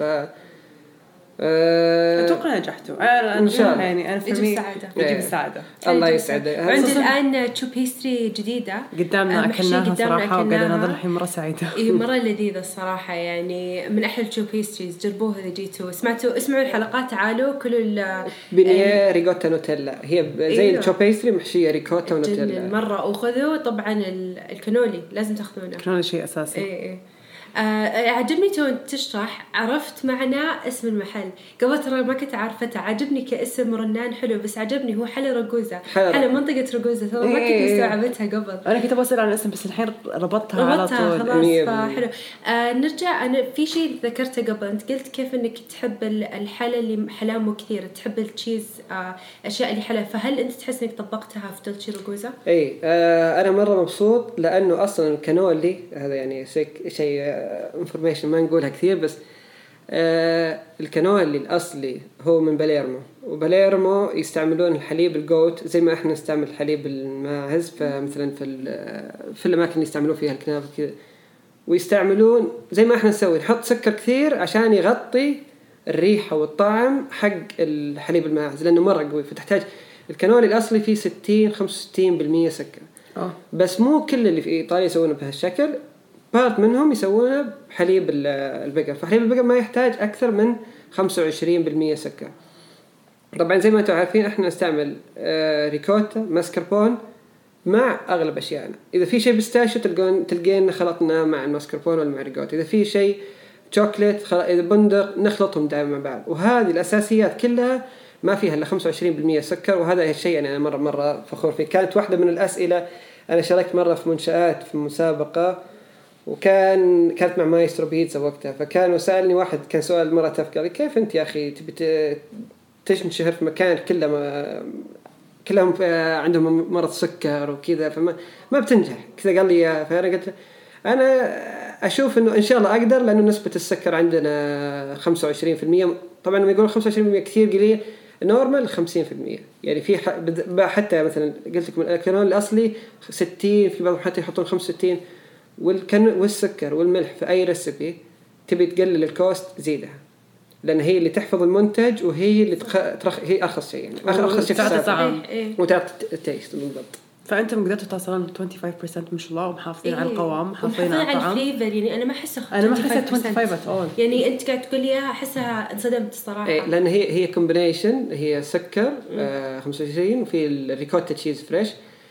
أتوقع نجحتوا إن شاء الله، يعني أنا يجيب السعادة. الله يسعده. عندي الآن تشو بيستري جديدة قدامنا أكلناها صراحة وقاعدة نظل الحين مرة سعيدة. إيه مرة لذيذة الصراحة، يعني من أحلى تشو بيستريز، جربوها إذا جيتوا اسمعوا الحلقات، تعالوا كلوا بنية ريكوتا نوتيلا، هي زي التشو بيستري محشية ريكوتا ونوتيلا مرة. وخذوا طبعا الكانولي لازم تاخذونه، الكانولي شيء أساسي. إيه. عجبني تون تشرح، عرفت معنى اسم المحل قبل ترى ما كنت عارفته، عجبني كاسم رنان حلو، بس عجبني هو حلا راغوزا، حلا منطقة راغوزا، ترى ما كنت مستوعبتها قبل. أنا كنت بسأل عن الاسم بس الحين ربطتها على طول خلاص. فحلو. نرجع، أنا في شيء ذكرته قبل، أنت قلت كيف إنك تحب الحلا اللي حلامه كثير، تحب التشيز، أشياء اللي حلا، فهل أنت تحس إنك طبقتها في دولتشي راغوزا؟ إيه، أنا مرة مبسوط لأنه أصلاً الكانولي هذا يعني شيء information ما نقولها كثير، بس الكانولي الأصلي هو من باليرمو، وباليرمو يستعملون الحليب الجوت زي ما إحنا نستعمل الحليب الماعز، فمثلا في الأماكن اللي يستعملون فيها الكنافة كذا، ويستعملون زي ما إحنا نسوي، نحط سكر كثير عشان يغطي الريحة والطعم حق الحليب الماعز لأنه مرة قوي، فتحتاج الكانولي الأصلي فيه 60-65% سكر. بس مو كل اللي في إيطاليا يسوونه بهالشكل، بارت منهم يسوونه بحليب البقر. فحليب البقر ما يحتاج أكثر من 25% سكر. طبعا زي ما انتم عارفين احنا نستعمل ريكوتا ماسكربون مع اغلب اشيائنا. اذا في شيء بيستاشيو تلقين خلطنا مع الماسكربون ولا مع الريكوتا. اذا في شيء شوكليت اذا بندق نخلطهم دائما مع بعض. وهذه الاساسيات كلها ما فيها الا 25% سكر. وهذا الشيء يعني انا مره فخور فيه. كانت واحده من الاسئله، انا شاركت مره في منشآت في مسابقه كانت مع مايسترو بيتزا وقتها. فكان سألني واحد كان سؤال مرة تفكر قال كيف انت يا اخي تبي تنشهر في مكان كلهم عندهم مرض سكر وكذا فما بتنجح كذا. قال لي فأنا قلت أنا أشوف إنه إن شاء الله أقدر لأنه نسبة السكر عندنا 25%. طبعا لما يقولون 25% كثير قليل. نورمال 50%. يعني في حتى مثلا قلت لكم الكانون الأصلي 60 في بعضهم حتى يحطون 65. والسكر والملح في أي ريسبي تبي تقلل الكوست زيدها لأن هي اللي تحفظ المنتج وهي اللي هي أرخص شيء يعني أرخص شيء تعطي طعم وتعطي التيست بالضبط. فأنتم قدرتوا توصلون 25% ما شاء الله ومحافظين على القوام محافظين على الطعم يعني أنا ما أحسها 25 يعني أنت قاعد تقول لي أحسها انصدمت الصراحة لأن هي كومبينيشن. هي سكر 25 وفي الريكوتا تشيز فريش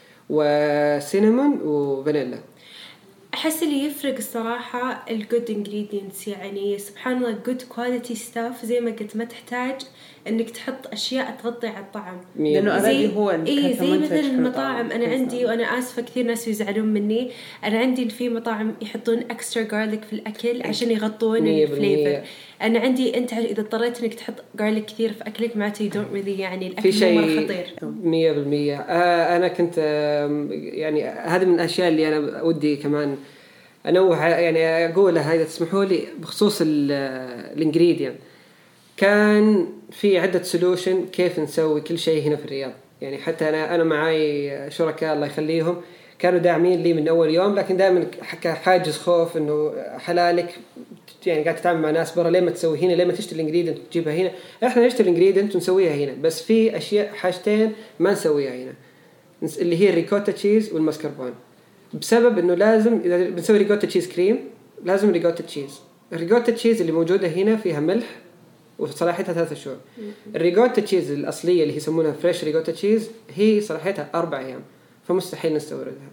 وسينامون وفانيلا. أحس اللي يفرق الصراحة الجود ingredients يعني سبحان الله good quality stuff زي ما قلت ما تحتاج إنك تحط أشياء تغطي على الطعم لأنه زي زي مثل المطاعم. أنا عندي وأنا آسفة كثير ناس يزعلون مني. أنا عندي في مطاعم يحطون extra garlic في الأكل عشان يغطون الفليفر. أنا عندي أنت إذا اضطريت إنك تحط garlic كثير في أكلك معناته you don't really يعني الأكل مرة خطير 100%. أنا كنت يعني هذا من الأشياء اللي أنا ودي كمان أنوه يعني أقولها إذا تسمحوا لي بخصوص الانجريدينت. كان في عدة سولوشن كيف نسوي كل شيء هنا في الرياض. يعني حتى أنا معاي شركاء الله يخليهم كانوا داعمين لي من أول يوم. لكن دائما حاجز خوف إنه حلالك يعني قاعد تتعامل مع ناس برا ليه ما تسوي هنا ليه ما تشتري الانجريدينت تجيبها هنا. إحنا نشتري الانجريدينت ونسويها هنا بس في أشياء حاجتين ما نسويها هنا اللي هي الريكوتا تشيز والماسكربون. بسبب إنه لازم إذا بنسوي ريكوتا تشيز كريم لازم ريكوتا تشيز. الريكوتا تشيز اللي موجودة هنا فيها ملح وصلاحيتها 3 شهور. الريكوتا تشيز الأصلية اللي يسمونها فريش ريكوتا تشيز هي صلاحيتها 4 أيام فمستحيل نستوردها.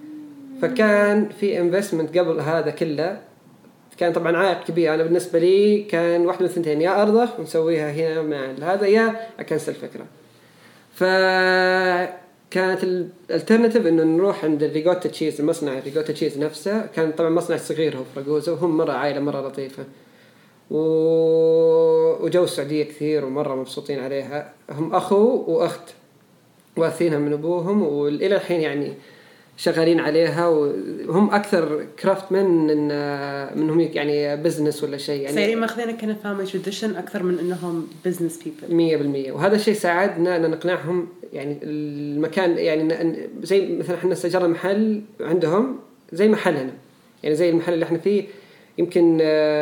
فكان في انفستمنت قبل هذا كله كان طبعا عائق كبير. أنا بالنسبة لي كان واحدة من الثنتين يا أرضى ونسويها هنا مع هذا يا أكنسل الفكرة. كانت الالترناتيف انه نروح عند الريكوتا تشيز المصنع الريكوتا تشيز نفسه. كان طبعا مصنع صغير هو فرقوزة وهم مرة عائلة مرة لطيفة وجو السعودية كثير ومرة مبسوطين عليها. هم أخو وأخت واثينها من أبوهم وإلى الحين يعني شغالين عليها وهم أكثر كرافت منهم يعني بزنس ولا شيء يعني سيرين ماخذينها كنا فاميلي تراديشن أكثر من إنهم بزنس بيبل 100%. وهذا الشيء ساعدنا أن نقنعهم يعني المكان يعني زي مثلا احنا استأجرنا محل عندهم زي محلنا يعني زي المحل اللي احنا فيه يمكن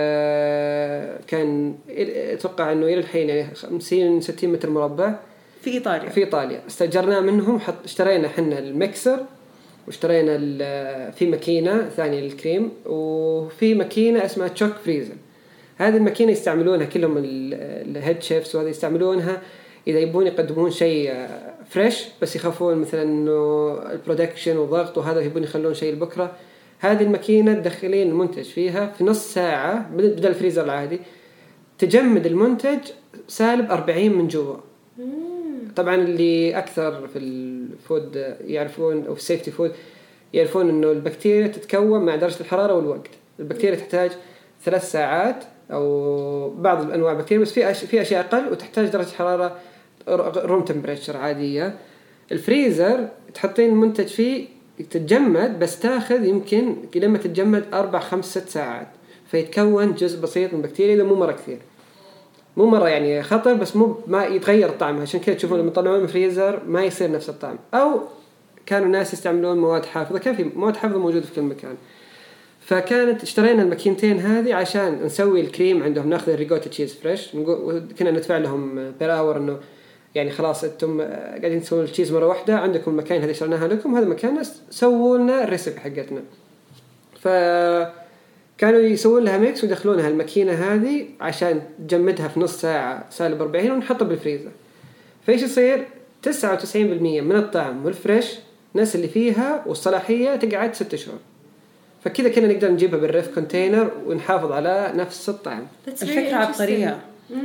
كان أتوقع إنه إلى الحين يعني 50-60 متر مربع في إيطاليا استأجرنا منهم. اشترينا حنا الميكسر واشترينا في ماكينة ثانية للكريم وفي ماكينة اسمها تشوك فريزر. هذه الماكينة يستعملونها كلهم الهيد شيفز وهذا يستعملونها إذا يبون يقدمون شيء فريش بس يخافون مثلا إنه البرودكشن وضغط وهذا يبون يخلون شيء لبكرة. هذه الماكينة تدخلين المنتج فيها في نص ساعة بدل الفريزر العادي تجمد المنتج -40 من جوا. طبعا اللي أكثر في الفود يعرفون أو في السيفتي فود يعرفون إنه البكتيريا تتكون مع درجة الحرارة والوقت. البكتيريا تحتاج 3 ساعات أو بعض أنواع البكتيريا بس في أشياء أقل وتحتاج درجة حرارة روم تمبريتشر عادية. الفريزر تحطين المنتج فيه تتجمد بس تاخذ يمكن لما تتجمد 4-5-6 ساعات فيتكون جزء بسيط من البكتيريا. إذا مو مرة كثير مو مرة يعني خطر بس ما يتغير الطعم. عشان كذا تشوفون لما يطلعون من الفريزر ما يصير نفس الطعم. أو كانوا الناس يستعملون مواد حافظة. كان في مواد حافظة موجودة في كل مكان. فكانت اشترينا الماكينتين هذه عشان نسوي الكريم عندهم. ناخذ الريكوتا تشيز فريش كنا ندفع لهم بير اور إنه يعني خلاص أنتم قاعدين تسوون التشيز مرة واحدة عندكم المكان هذه اشتريناها لكم هذا مكان سووا لنا الريسبي حقتنا. فكانوا يسوون لها ميكس ويدخلونها الماكينة هذه عشان تجمدها في نص ساعة -40 ونحطها بالفريزر. فايش يصير 99% من الطعم والفريش الناس اللي فيها والصلاحية تقعد 6 شهور. فكذا كنا نقدر نجيبها بالريف كونتينر ونحافظ على نفس الطعم. الفكرة عبقرية.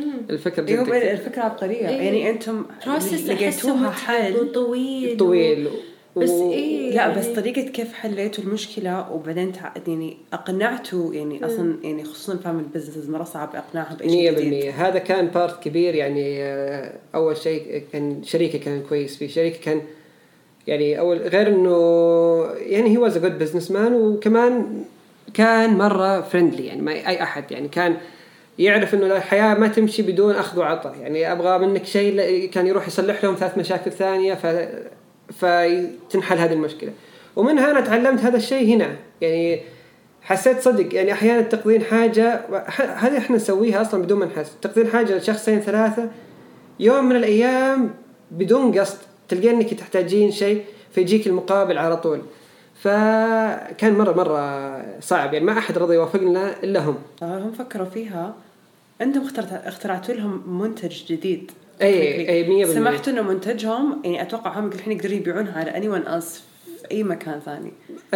الفكرة عبقرية. يعني أنتم لقيتوها حل طويل بس لا بس طريقة كيف حليتوا المشكلة وبعدين يعني أقنعتوا يعني أصلا يعني خصوصا فاميلي بزنس مرة صعب إقناعها بأي شيء جديد. 100% هذا كان بارت كبير. يعني أول شيء كان شريكي كان كويس في شريكي كان يعني أول غير إنه يعني he was a good businessman وكمان كان مرة فريندلي يعني ما أي أحد يعني كان يعرف إنه الحياة ما تمشي بدون أخذ وعطاء. يعني أبغى منك شيء كان يروح يصلح لهم 3 مشاكل ثانية فتنحل هذه المشكلة. ومنها أنا تعلمت هذا الشيء هنا. يعني حسيت صدق يعني أحيانا تقضين حاجة هذه إحنا نسويها أصلا بدون ما نحس. تقضين حاجة لشخصين 3 يوم من الأيام بدون قصد تلقين إنك تحتاجين شيء فيجيك المقابل على طول. فكان مرة صعب يعني ما أحد رضي يوافقنا إلا هم. هم فكروا فيها. أنتم اخترعتوا لهم منتج جديد. أي 100%. سمحتوا إنه منتجهم يعني أتوقع هم الحين يقدروا يبيعونها على anyone else في أي مكان ثاني.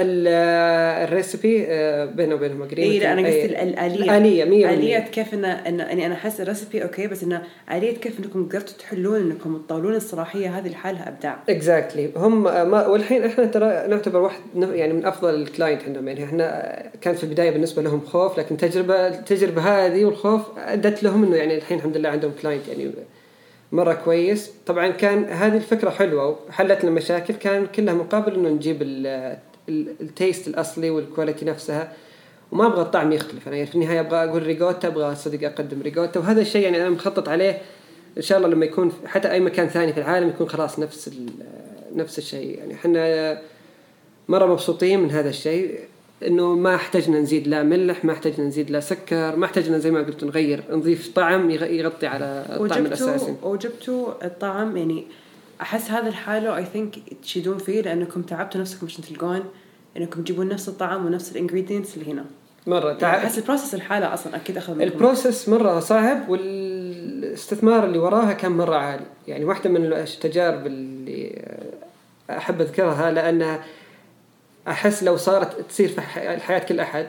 الريسبي بينه وبينهم قريب. إيه أنا قصدي الآلية 100%. آلية كيف يعني أنا أحس الريسبي أوكي بس إنه آلية كيف إنكم قدرتوا تحلون إنكم تطولون الصلاحية هذه لحالها إبداع. exactly هم والحين إحنا ترى نعتبر واحد يعني من أفضل الكلاينت عندهم. يعني إحنا كانت في البداية بالنسبة لهم خوف لكن التجربة هذه والخوف أدت لهم إنه يعني الحين الحمد لله عندهم كلاينت يعني مرة كويس. طبعا كان هذه الفكرة حلوة وحلت لنا مشاكل كان كلها مقابل إنه نجيب التيست الأصلي والكواليتي نفسها وما أبغى الطعم يختلف. أنا في النهاية أبغى أقول ريغوتا أبغى صدق أقدم ريغوتا وهذا الشيء يعني أنا مخطط عليه إن شاء الله لما يكون حتى أي مكان ثاني في العالم يكون خلاص نفس الشيء. يعني إحنا مرة مبسوطين من هذا الشيء إنه ما احتاجنا نزيد لا ملح ما احتاجنا نزيد لا سكر ما احتاجنا زي ما قلت نضيف طعم يغطي على الطعم الأساسي. وجبتوا الطعم يعني أحس هذا الحالة I think تشيدون فيه لأنكم تعبتوا نفسكم عشان تلقون إنكم تجيبون نفس الطعم ونفس الإنغريدينتس اللي هنا. مرة أحس البروسيس الحالة أصلا أكيد أخذ منكم. البروسيس مرة صعب والاستثمار اللي وراها كان مرة عالي. يعني واحدة من التجارب اللي أحب أذكرها لأنها أحس لو صارت تصير في الحياة كل أحد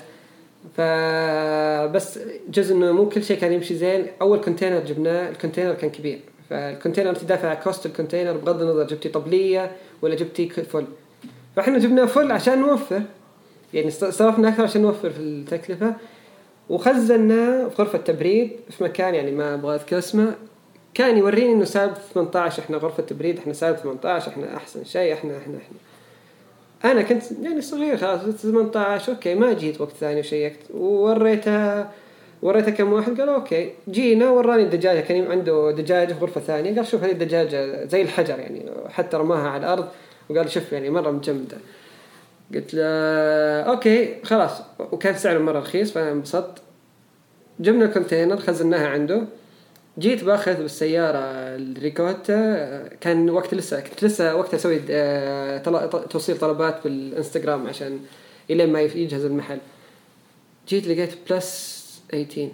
فبس جزء إنه مو كل شيء كان يمشي زين. أول كونتينر جبناه الكونتينر كان كبير فالكونتينر تدافع كوست الكونتينر بغض النظر جبتي طبلية ولا جبتي فل. فإحنا جبناه فل عشان نوفر يعني صرفنا أكثر عشان نوفر في التكلفة وخزناه في غرفة تبريد في مكان يعني ما أبغى أذكر اسمه كان يوريني إنه سالب 18 إحنا غرفة تبريد إحنا سالب 18 إحنا أحسن شيء إحنا أنا كنت يعني صغير خلاص 18 أوكي ما جيت وقت ثاني وشيكت ووريتها كم واحد قال أوكي جينا وراني الدجاجة كان عنده دجاجة في غرفة ثانية قال شوف هذه الدجاجة زي الحجر يعني حتى رماها على الأرض وقال شوف يعني مرة مجمدة. قلت له أوكي خلاص وكان سعره مرة رخيص فأنا انبسطت. جبنا الكونتينر خزناها عنده جيت باخذ بالسيارة الريكوتا كان كنت لسه وقتها أسوي توصيل طلبات بالإنستغرام عشان إلى ما يجهز المحل. جيت لقيت بلس 18.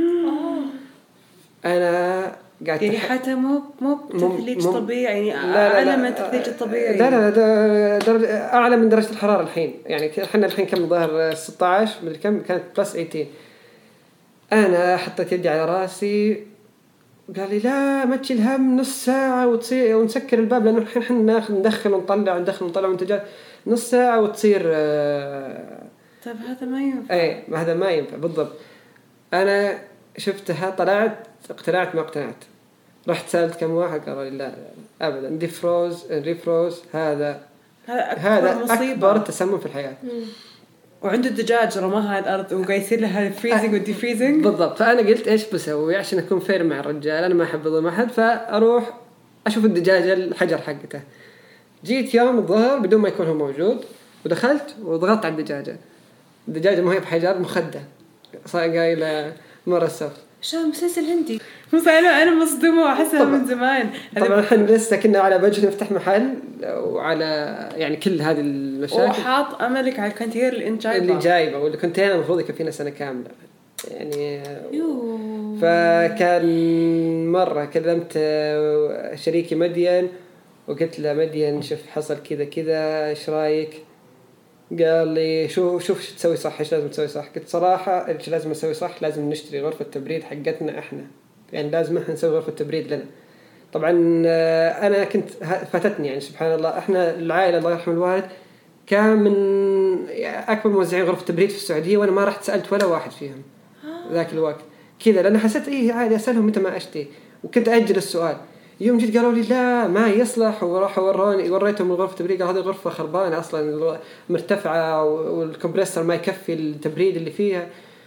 أنا قاعد يعني حتى مو تثليج طبيعي يعني أعلى من التثليج الطبيعي. لا أعلى من درجة الحرارة الحين يعني إحنا الحين كم ظهر 16 مدري كم كانت بلس 18. أنا حطيت يدي على راسي قال لي لا ما تشيل هم نص ساعة وتصير ونسكر الباب لأنه الحين إحنا ندخل ونطلع منتجات نص ساعة وتصير طيب هذا ما ينفع. أي هذا ما ينفع بالضبط. أنا شفتها طلعت اقتنعت ما اقتنعت رحت سألت كم واحد قالوا لي لا أبدا ريفروز هذا أكبر تسمم في الحياة. وعنده الدجاج رماها على الأرض وقاعد يصير لها فريزنج ودي فريزنج بالضبط. فأنا قلت إيش بسوي عشان أكون فير مع الرجال أنا ما أحب أظلم أحد فأروح أشوف الدجاجة الحجر حقته. جيت يوم الظهر بدون ما يكون هو موجود ودخلت وضغطت على الدجاجة ما هي بحجر مخدة صار قايلة مرة السبت شو مسلسل هندي. مو أنا مصدومة وأحسها من زمان. طبعا احنا لسه كنا على وجه نفتح محل وعلى يعني كل هذه المشاكل وحاط أملك على الكونتينر اللي جايبه واللي كونتينر المفروض يكفينا سنة كاملة يعني. فكان مرة كلمت شريكي مدين وقلت له مدين شوف حصل كذا كذا ايش رايك؟ قال لي شوف تسوي صح، ايش لازم تسوي صح؟ قلت صراحة ايش لازم اسوي صح؟ لازم نشتري غرفة تبريد حقتنا احنا، يعني لازم احنا نسوي غرفة تبريد لنا. طبعا انا كنت فاتتني يعني سبحان الله، احنا العائلة الله يرحم الوالد كان من اكبر موزعين غرفة تبريد في السعودية، وانا ما رحت سألت ولا واحد فيهم ذاك الوقت كذا، لأن حسيت إيه عادي أسألهم متى ما أشتي، وكنت أجل السؤال. يوم جيت قالوا لي لا ما يصلح، وراحوا وريتهم الغرفة التبريد، قال هذه غرفة خربانة أصلا مرتفعة والكمبريسر ما يكفي التبريد اللي فيها.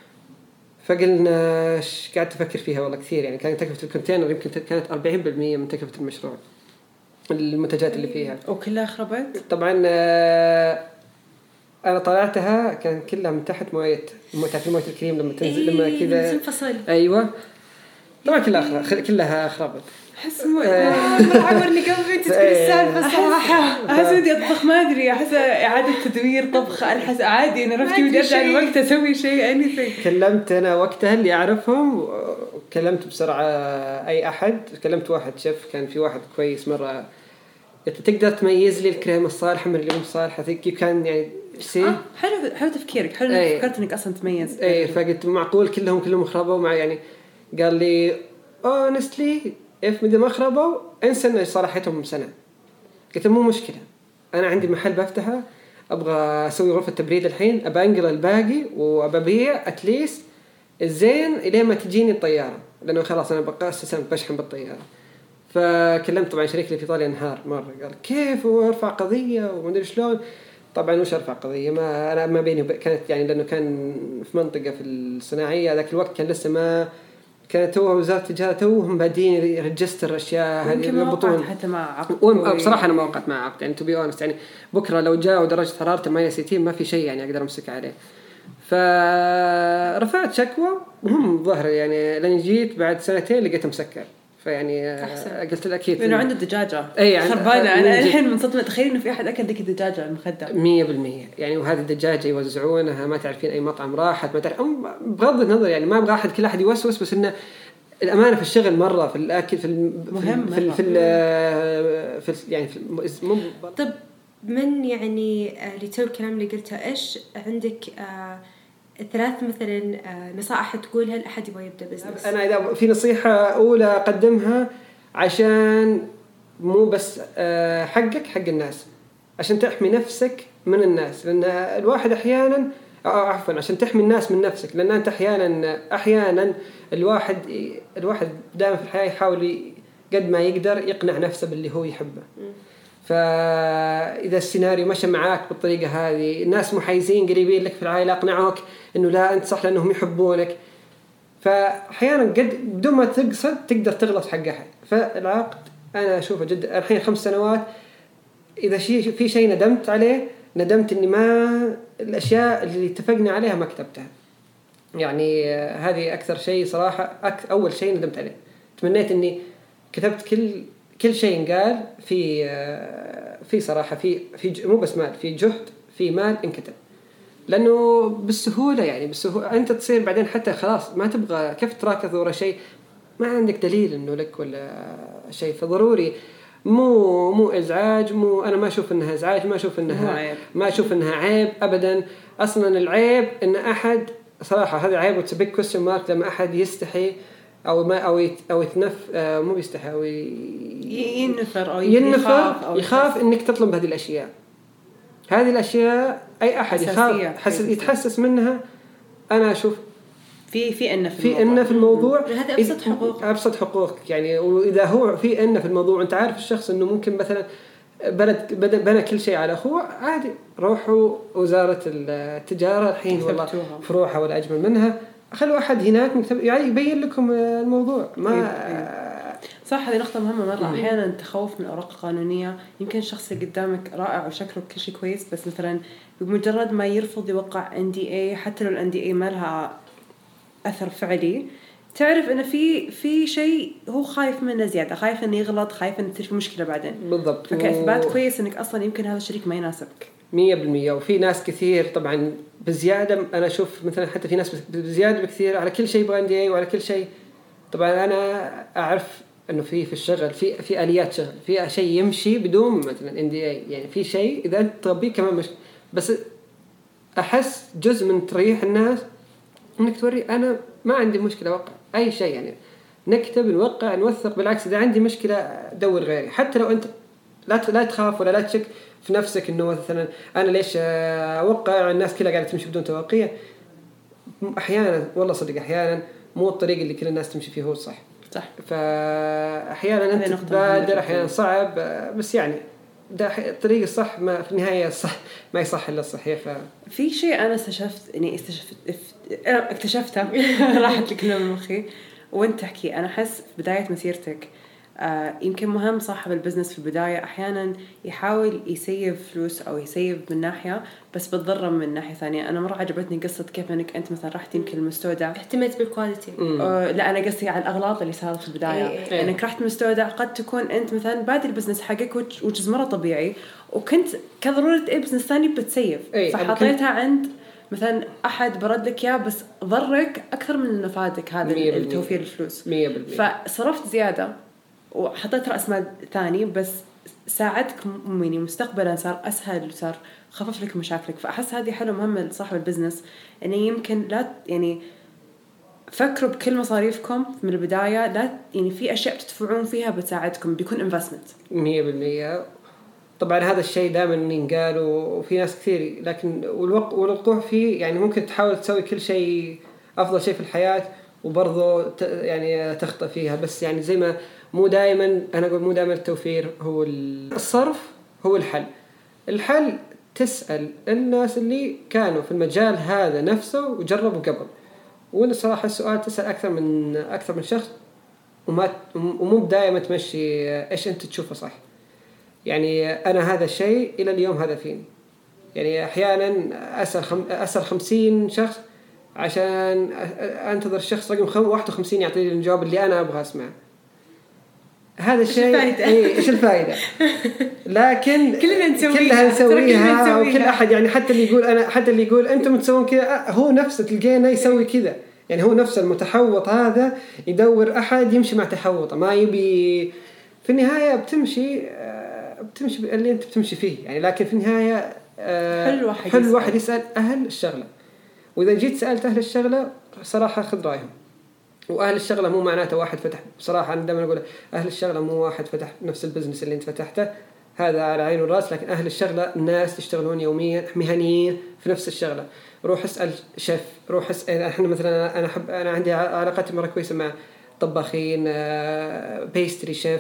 فقلنا قاعد تفكر فيها والله كثير، يعني كانت تكلفة الكونتينر يمكن كانت 40% من تكلفة المشروع المنتجات اللي فيها، وكلها خربت. طبعا أنا طلعتها كان كلها من تحت موية الكريم لما تنزل لما كذا أيوة طبعا كلها خربت. أحس عورني قلبي تذكر السالفة صراحة. أحس ودي أطبخ ما أدري، أحس إعادة تدوير طبخ أحس عادي، أنا رفتي ودي أرجع الوقت أسوي شيء anything. كلمت أنا وقتها اللي أعرفهم، وكلمت بسرعة أي أحد، كلمت واحد شيف كان في واحد كويس مرة تقدر تميز لي الكريمة الصالحة من اللي مو صالحة، كيف كان يعني حلو تفكيرك، حلو إنك فكرت إنك أصلا تميز. فقلت معقول كلهم خربوا مع يعني. قال لي honestly إذا ما خربوا انسى إن صلاحيتهم سنة. قلت مو مشكلة، أنا عندي محل بفتحه، أبغى أسوي غرفة تبريد الحين، أبى أنقل الباقي وأبيع أتليست الزين إلى ما تجيني الطيارة، لأنه خلاص أنا بقى أساسا بشحن بالطيارة. فكلمت طبعا شريك لي في إيطاليا انهار مرة، قال كيف وارفع قضية وما أدري شلون. طبعا وش ارفع قضية، ما أنا ما بيني كانت يعني لأنه كان في منطقة في الصناعية ذاك الوقت، كان لسه ما كانت هو وزارة التجارة توهم بادين يرجستر أشياء هذه البطون حتى مع عقد. بصراحة أنا ما وقعت مع عقد يعني to be honest، يعني بكرة لو جاء ودرجة حرارته -60 ما في شيء يعني أقدر أمسك عليه. فرفعت شكوى وهم ظهر يعني لأني جيت بعد 2 لقيته مسكر. فيعني قلت له أكيد إنه عنده دجاجة يعني خربانة. أنا الحين من صدمة تخيل إنه في أحد أكل ذيك الدجاجة المخدة 100% يعني. وهذه الدجاجة يوزعونها ما تعرفين أي مطعم راحت ما تعرف، بغض النظر يعني ما أبغى كل أحد يوسوس، بس إنه الأمانة في الشغل مرة في الأكل مهم في يعني طب من يعني اللي تو الكلام اللي قلته إيش عندك 3 مثلا نصائح تقولها لأحد يبغى يبدأ بزنس؟ أنا إذا في نصيحة أولى أقدمها عشان مو بس حقك حق الناس، عشان تحمي نفسك من الناس، لأن الواحد أحيانا عفوا عشان تحمي الناس من نفسك، لأن أنت أحيانا الواحد دائما في الحياة يحاول قد ما يقدر يقنع نفسه باللي هو يحبه. فإذا السيناريو مشى معاك بالطريقة هذه، الناس محايزين قريبين لك في العائلة أقنعوك إنه لا أنت صح لأنهم يحبونك، فأحيانا قد بدون ما تقصد تقدر تغلط حق أحد. فالعقد أنا أشوفه جدا الحين 5 سنوات، إذا في شيء ندمت عليه، ندمت إني ما الأشياء اللي اتفقنا عليها ما كتبتها. يعني هذه أكثر شيء صراحة، أول شيء ندمت عليه. تمنيت إني كتبت كل شيء قال في صراحة في مو بس مال، في جهد، في مال انكتب، لأنه بالسهولة يعني بالسهولة أنت تصير بعدين حتى خلاص ما تبغى كيف تراكض ورا شيء ما عندك دليل إنه لك ولا شيء. فضروري مو إزعاج، أنا ما أشوف إنها إزعاج، ما أشوف إنها عيب أبدا. أصلا العيب إن أحد صراحة هذا عيب وتسبك كويستشن مارك لما أحد يستحي أو يتنف مو بيستحي أو ينفر أو يخاف إنك تطلب هذه الأشياء. هذه الأشياء أي أحد يخاف يتحسس منها. أنا أشوف في إن في الموضوع هذا أبسط حقوق يعني. وإذا هو في إن في الموضوع أنت عارف الشخص إنه ممكن مثلا بنى كل شيء على أخوه، عادي روحوا وزارة التجارة الحين والله فروحها ولا أجمل منها، خلوا أحد هناك يعني يبين لكم الموضوع. ما صح، هذه نقطة مهمة مرة. أحيانا تخوف من الأوراق القانونية، يمكن الشخص اللي قدامك رائع وشكله كل شيء كويس، بس مثلا بمجرد ما يرفض يوقع NDA، حتى لو NDA ما لها أثر فعلي، تعرف إنه في شيء هو خايف منه زيادة، خايف إنه يغلط، خايف إنه تصير في مشكلة بعدين. بالضبط. فكإثبات كويس إنك أصلاً يمكن هذا الشريك ما يناسبك 100%. وفي ناس كثير طبعا بزيادة، أنا أشوف مثلا حتى في ناس بزيادة بكثير على كل شيء يبغى NDA وعلى كل شيء. طبعا أنا أعرف إنه في الشغل في آليات شغل، في شيء يمشي بدون مثلا NDA، يعني في شيء إذا أنت تربيه كمان مش بس. أحس جزء من تريح الناس إنك توري أنا ما عندي مشكلة أوقع أي شيء، يعني نكتب نوقع نوثق، بالعكس إذا عندي مشكلة دور غيري. حتى لو أنت لا تخاف ولا لا تشك في نفسك إنه مثلا أنا ليش أوقع الناس كلها قاعدة تمشي بدون توقيع. أحيانا والله صدق أحيانا مو الطريق اللي كل الناس تمشي فيه هو الصح. صح. فأحيانا أنت تبادر، أحيانا صعب، بس يعني ده الطريق الصح ما في النهاية الصح ما يصح إلا الصحيح. في شيء أنا اكتشفته راحت الكلمة من مخي وانت تحكي. أنا أحس في بداية مسيرتك يمكن مهم صاحب البزنس في البداية أحيانا يحاول يسيف فلوس أو يسيف من ناحية بس بتضرر من ناحية ثانية. أنا مرة عجبتني قصة كيف أنك أنت مثلا رحت يمكن المستودع اهتميت بالكواليتي. لا أنا قصدي على الأغلاط اللي صارت في البداية. أنك رحت المستودع قد تكون أنت مثلا بادئ البزنس حقك وجز مرة طبيعي، وكنت كضرورة أي بزنس ثاني بتسيف، فحطيتها عند مثلا أحد برد لك يا بس ضرك أكثر من نفادك هذا التوفير الفلوس 100%. فصرفت زيادة وحطيت رأس مال ثاني بس ساعدك يعني مستقبلا صار أسهل وصار خفف لك مشاكلك. فأحس هذه حلو مهمة لصاحب البزنس إنه يمكن لا يعني فكروا بكل مصاريفكم من البداية، لا يعني في أشياء بتدفعون فيها بتساعدكم بيكون investment 100%. طبعا هذا الشيء دائما ينقال وفي ناس كثير، لكن والوقوع فيه يعني ممكن تحاول تسوي كل شيء أفضل شيء في الحياة وبرضه يعني تخطئ فيها. بس يعني زي ما مو دائما أنا أقول مو دائما التوفير هو الصرف هو الحل تسأل الناس اللي كانوا في المجال هذا نفسه وجربوا قبل. وأنا صراحة السؤال تسأل أكثر من شخص ومو دائما تمشي إيش أنت تشوفه صح. يعني أنا هذا الشيء إلى اليوم هذا فين، يعني أحيانا أسأل 50 شخص عشان أنتظر الشخص رقم 51 يعطيني الجواب اللي أنا أبغى أسمعه. هذا الشيء إيش الفائدة؟ لكن كلها نسويها وكل أحد يعني حتى اللي يقول أنتم تسوون كذا هو نفسه تلقينا يسوي كذا. يعني هو نفس المتحوط هذا يدور أحد يمشي مع تحوطه، ما يبي في النهاية بتمشي اللي أنت بتمشي فيه يعني. لكن في النهاية حل واحد يسأل أهل الشغلة. وإذا جيت سألت أهل الشغلة صراحة خذ رأيهم. وأهل الشغلة مو معناته واحد فتح، بصراحة أنا دائما أقول أهل الشغلة مو واحد فتح نفس البزنس اللي أنت فتحته، هذا على عين والرأس. لكن أهل الشغلة ناس يشتغلون يوميا مهنيين في نفس الشغلة. روح اسأل شيف، روح اسأل. إحنا مثلا أنا عندي علاقات مرة كويسة مع طباخين، بيستري شيف،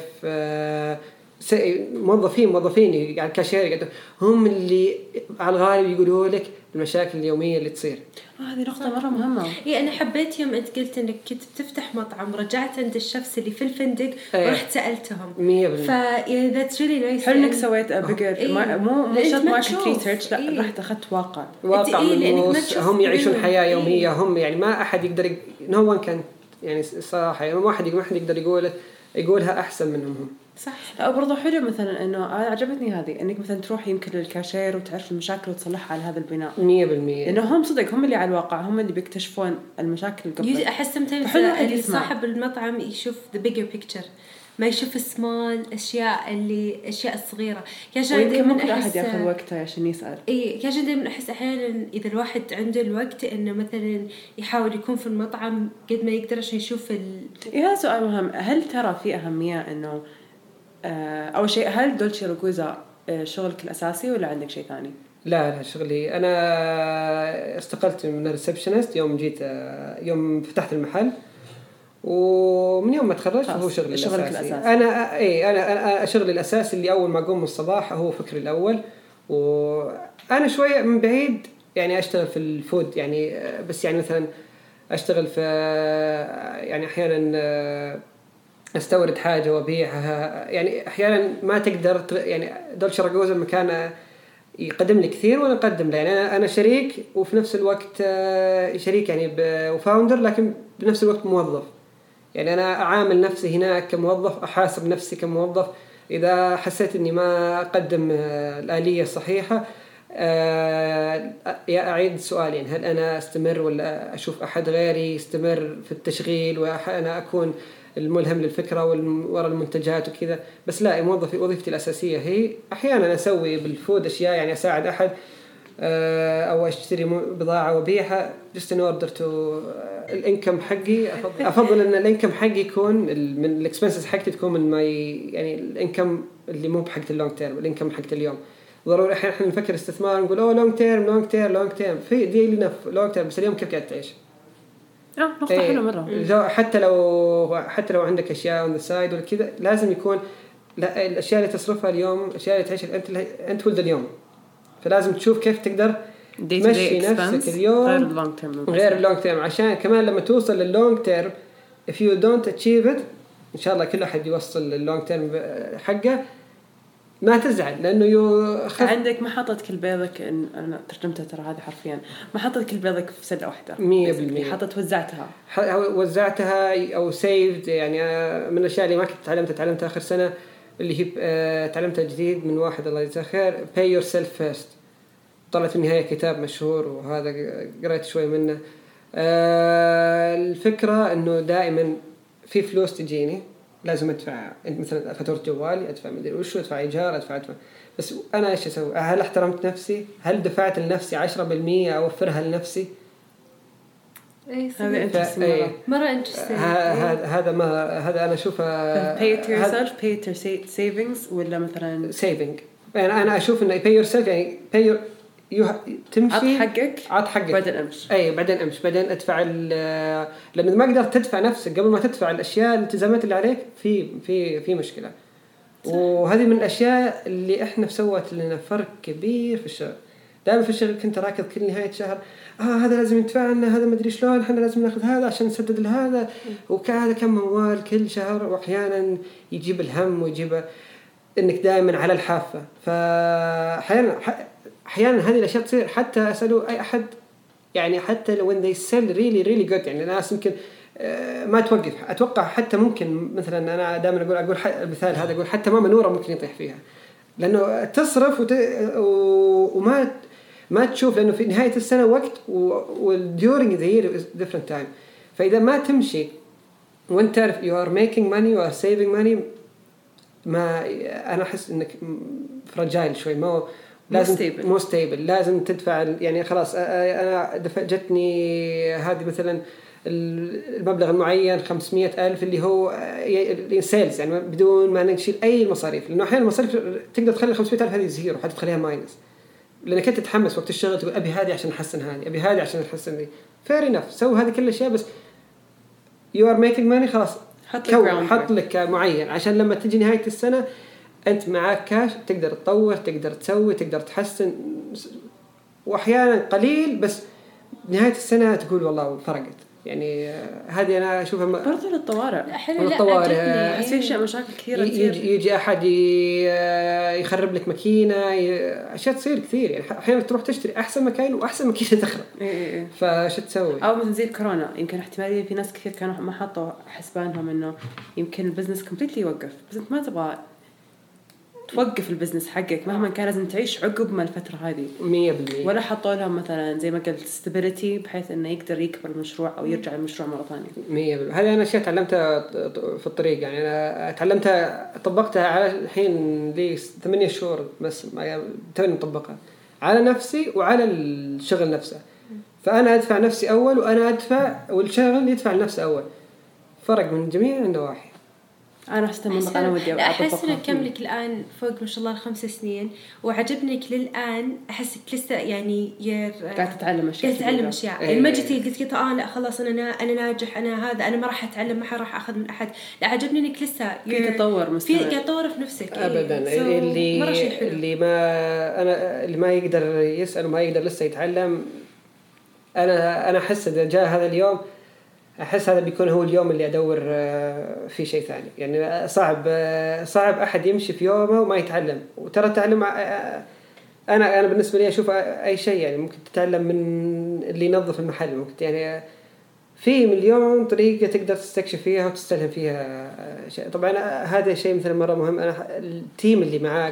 موظفين يعني كاشير، هم اللي على الغالب يقولوا لك المشاكل اليومية اللي تصير. هذه نقطة مرة مهمة. أنا حبيت يوم أنت قلت إنك كنت بتفتح مطعم، رجعت عند الشخص اللي في الفندق ورحت سألتهم 100%. فيعني that's really nice. حلو إنك سويت بيجر مو شرط ماركت ريسيرش، لا رحت أخذت واقع ملموس. هم يعيشون حياة يومية، هم يعني ما أحد يقدر no one can يعني صراحة ما حد يقدر يقولها أحسن منهم هم. صح. لا برضو حلو مثلا إنه عجبتني هذه إنك مثلا تروح يمكن للكاشير وتعرف المشاكل وتصلحها على هذا البناء 100%. لأنه هم صدق هم اللي على الواقع، هم اللي بيكتشفون المشاكل قبل. أحس مثلا صاحب المطعم يشوف the bigger picture، ما يشوف الأشياء الصغيرة. يمكن ممكن أحد يأخذ وقته عشان يسأل. كاجن دائما أحس أحيانا إذا الواحد عنده الوقت إنه مثلا يحاول يكون في المطعم قد ما يقدر عشان يشوف هذا سؤال مهم. هل ترى في أهمية إنه أول شيء هل دولتشي روكوزا شغلك الأساسي ولا عندك شيء ثاني؟ لا شغلي أنا استقلت من الريسبشنست يوم فتحت المحل، ومن يوم ما تخرجت هو شغلي الأساسي. أنا شغلي الأساسي اللي أول ما أقوم الصباح هو فكري الأول. وأنا شوية من بعيد يعني أشتغل في الفود يعني، بس يعني مثلا أشتغل في يعني أحيانا استورد حاجة وابيعها. يعني أحيانا ما تقدر يعني دولتشي روكوزا المكان يقدم لي كثير وأنا أقدم له. يعني أنا شريك وفي نفس الوقت شريك يعني وفاوندر، لكن بنفس الوقت موظف. يعني أنا أعامل نفسي هناك كموظف، أحاسب نفسي كموظف. إذا حسيت إني ما أقدم الآلية الصحيحة أعيد سؤالين: هل أنا أستمر ولا أشوف أحد غيري يستمر في التشغيل وأنا أكون الملهم للفكرة وراء المنتجات وكذا. بس لا، وظيفتي الأساسية هي أحيانا أسوي بالفود أشياء، يعني أساعد أحد أو أشتري بضاعة وبيعها just in order to الإنكم حقي. أفضل أن الإنكم حقي يكون من الإكسبنسز حقتي تكون من يعني الإنكم اللي مو بحقت اللونج تيرم، الإنكم حقت اليوم. ضروري إحنا نفكر استثمار نقول لونج تيرم في دي لنا لونج تيرم، بس اليوم كيف قاعد تعيش؟ نقطة حلوة مرة. حتى لو عندك أشياء on the side ولا كذا، لازم يكون لا، الأشياء اللي تصرفها اليوم الأشياء اللي تعيش أنت ولد اليوم، فلازم تشوف كيف تقدر تمشي نفسك اليوم غير اللونج تيرم، عشان كمان لما توصل لللونج تيرم if you don't achieve it، إن شاء الله كل أحد يوصل لللونج تيرم حقه، ما تزعل، لأنه عندك محطة كل بيضك. أنا ترجمتها ترى هذه حرفيا، محطة كل بيضك في سلة واحدة 100%. حطت وزعتها أو saved. يعني من الأشياء اللي ما كنت تعلمتها آخر سنة، اللي هي تعلمتها جديد من واحد الله يجزاه خير، pay yourself first. طلعت في النهاية كتاب مشهور وهذا قرأت شوي منه. الفكرة إنه دائما في فلوس تجيني لازم أدفع. أنت مثلا فاتورة جوالي أدفع، مدري وشو، أدفع إيجار، أدفع. بس أنا إيش أسوي؟ هل احترمت نفسي؟ هل دفعت لنفسي 10% أوفرها لنفسي؟ مرة interesting. هذا أنا أشوفه pay it yourself, pay it your savings، ولا مثلا saving. يعني أنا أشوف إنه pay yourself يعني تمشي عط حقك بعدين أمشي بعدين أدفع. لأن ما قدرت تدفع نفسك قبل ما تدفع الأشياء الالتزامات اللي عليك في مشكلة. وهذه من الأشياء اللي إحنا سوت لنا فرق كبير في الشغل. دائما في الشغل كنت راكض كل نهاية شهر، هذا لازم يدفع لنا، هذا ما أدري شلون، إحنا لازم نأخذ هذا عشان نسدد لهذا، وكذا كم موال كل شهر. وأحيانا يجيب الهم ويجيب إنك دائما على الحافة. أحيانا هذه الأشياء تصير. حتى أسألوا أي أحد، يعني حتى when they sell really good، يعني الناس يمكن ما توقف. أتوقع حتى ممكن مثلا أنا دائما أقول المثال هذا، أقول حتى ماما نورة ممكن يطيح فيها، لأنه تصرف وما تشوف، لأنه في نهاية السنة وقت during the year is different time. فإذا ما تمشي وأنت تعرف you are making money or saving money، ما أنا أحس إنك fragile شوي، ما لازم مو ستيبل. لازم تدفع، يعني خلاص أنا جتني هذه مثلا المبلغ المعين 500,000 اللي هو سيلز، يعني بدون ما نشيل أي مصاريف، لأنه أحيانا المصاريف تقدر تخلي 500,000 هذه زيرو، حتى تخليها ماينس، لأنك أنت تتحمس وقت الشغل تقول أبي هذه عشان أحسن هذه، أبي هذه عشان أحسن ذي. fair enough، سوي هذه كل الأشياء، بس you are making money، خلاص حط لك معين عشان لما تجي نهاية السنة أنت معك كاش، تقدر تطور، تقدر تسوي، تقدر تحسن. وأحيانا قليل، بس نهاية السنة تقول والله فرقت. يعني هذه أنا أشوفها برضو للطوارئ. حسيت أشياء مشاكل كثيرة يجي أحد يخرب لك ماكينة، أشياء تصير كثير. يعني أحيانا تروح تشتري أحسن ماكينة وأحسن ماكينة تخرب. فشو تسوي؟ أو مثل زي الكورونا، يمكن احتمالية في ناس كثير كانوا ما حطوا حسبانهم إنه يمكن البزنس كومبليتلي يوقف، بس أنت ما تبغى توقف البزنس حقك مهما كان، لازم تعيش عقب ما الفترة هذه 100%. ولا حطوا لهم مثلا زي ما قلت stability بحيث إنه يقدر يكبر المشروع أو يرجع المشروع مرة ثانية. 100%. هذه أنا أشياء تعلمتها في الطريق، يعني أنا تعلمتها طبقتها على الحين لي 8 شهور بس، توني مطبقها على نفسي وعلى الشغل نفسه. فأنا أدفع نفسي أول، وأنا أدفع والشغل يدفع لنفسه أول. فرق من جميع النواحي. أنا أستمر. أنا ودي أحس إنك كملك الآن فوق ما شاء الله 5 سنين، وعجبنك للآن أحسك لسه يعني قاعد تتعلم أشياء. يعني ما جيتي قلت لا خلاص أنا ناجح، أنا هذا، أنا ما راح أتعلم، ما راح أخذ من أحد. لا، عجبني إنك لسه في تطور مستمر، في تطور في نفسك. أبدا. اللي ما يقدر يسأل وما يقدر لسه يتعلم، أنا أحس إذا جاء هذا اليوم، أحس هذا بيكون هو اليوم اللي أدور فيه شيء ثاني. يعني صعب أحد يمشي في يومه وما يتعلم. وترى التعلم أنا بالنسبة لي أشوف أي شيء، يعني ممكن تتعلم من اللي ينظف المحل، ممكن يعني في مليون طريقة تقدر تستكشف فيها وتستلهم فيها شيء. طبعا هذا شيء مثلا مرة مهم. أنا التيم اللي معاك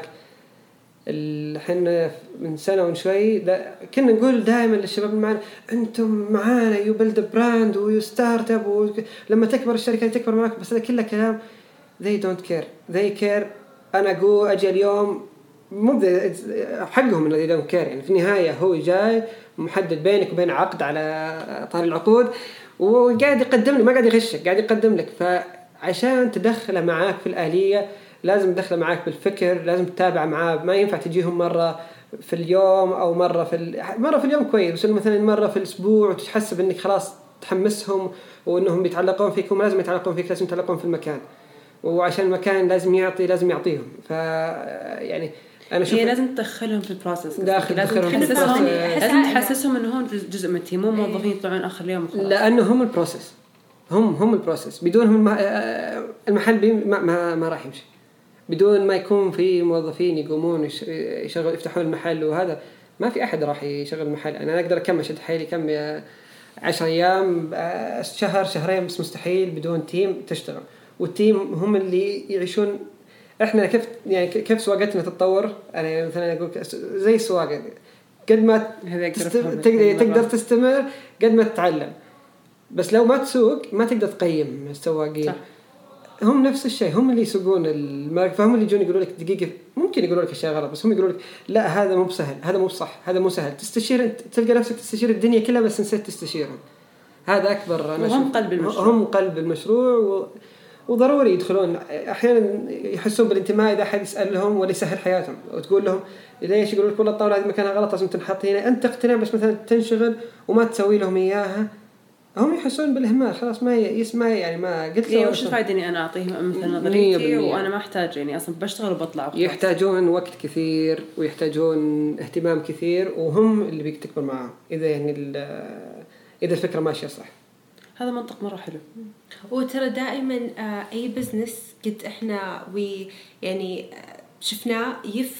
حنا من سنة ونشوي كنا نقول دائما للشباب معنا أنتم معانا يو بيلد براند ويو ستارت اب لما تكبر الشركة تكبر معك. بس هذا كله كلام they don't care they care. أنا أجي اليوم مو حقهم إنه they don't care. يعني في النهاية هو جاي محدد بينك وبين عقد على طار العقود وقاعد يقدم لك، ما قاعد يغشك، قاعد يقدم لك. فعشان تدخله معاك في الآلية لازم تدخله معاك بالفكر، لازم تتابع معاه. ما ينفع تجيهم مرة في اليوم أو مرة في اليوم كويس، بس مثلا مرة في الأسبوع وتحسب إنك خلاص تحمسهم وإنهم يتعلقون فيكم. لازم يتعلقون فيك، لازم يتعلقون في المكان، وعشان المكان لازم يعطيهم. يعني أنا شوف لازم تدخلهم في البروسس، لازم تحسسهم إنه هون جزء من التيم، مو موظفين يطلعون آخر اليوم خلاص. لأنه هم البروسس، هم البروسس. بدونهم المحل ما راح يمشي. بدون ما يكون في موظفين يقومون يفتحون المحل، وهذا ما في أحد راح يشغل المحل. أنا أقدر أكمل أشد حيلي كم 10 أيام شهر شهرين، بس مستحيل بدون تيم تشتغل. والتيم هم اللي يعيشون. إحنا كيف سواقتنا تتطور. أنا مثلا أقول زي السواقة، قد ما تقدر تستمر قد ما تتعلم. بس لو ما تسوق ما تقدر تقيم السواقين. هم نفس الشيء، هم اللي يسوقون الماركة، فهم اللي يجون يقولوا لك دقيقة ممكن يقولوا لك أشياء غلط، بس هم يقولوا لك لا هذا مو بسهل، هذا مو صح، هذا مو سهل. تستشير، تلقى نفسك تستشير الدنيا كلها بس نسيت تستشيرهم. هذا أكبر. هم قلب المشروع. هم قلب المشروع وضروري يدخلون. أحيانا يحسون بالانتماء إذا أحد يسألهم ولا يسهل حياتهم، وتقول لهم ليش، يقولوا لك والله الطاولة هذه مكانها غلط لازم تنحط هنا. أنت تقتنع بس مثلا تنشغل وما تسوي لهم إياها، هم يحسون بالإهمال. خلاص ما يسمع. يعني ما قلت ليه وش الفائدة إني أنا أعطيهم مثلا نظريتي وأنا ما أحتاج، يعني أصلا بشتغل وبطلع وخلاص. يحتاجون وقت كثير ويحتاجون اهتمام كثير، وهم اللي بيك تكبر معهم إذا يعني إذا الفكرة ماشية صح. هذا منطق مرة حلو. وترى دائما أي بزنس قد إحنا يعني شفناه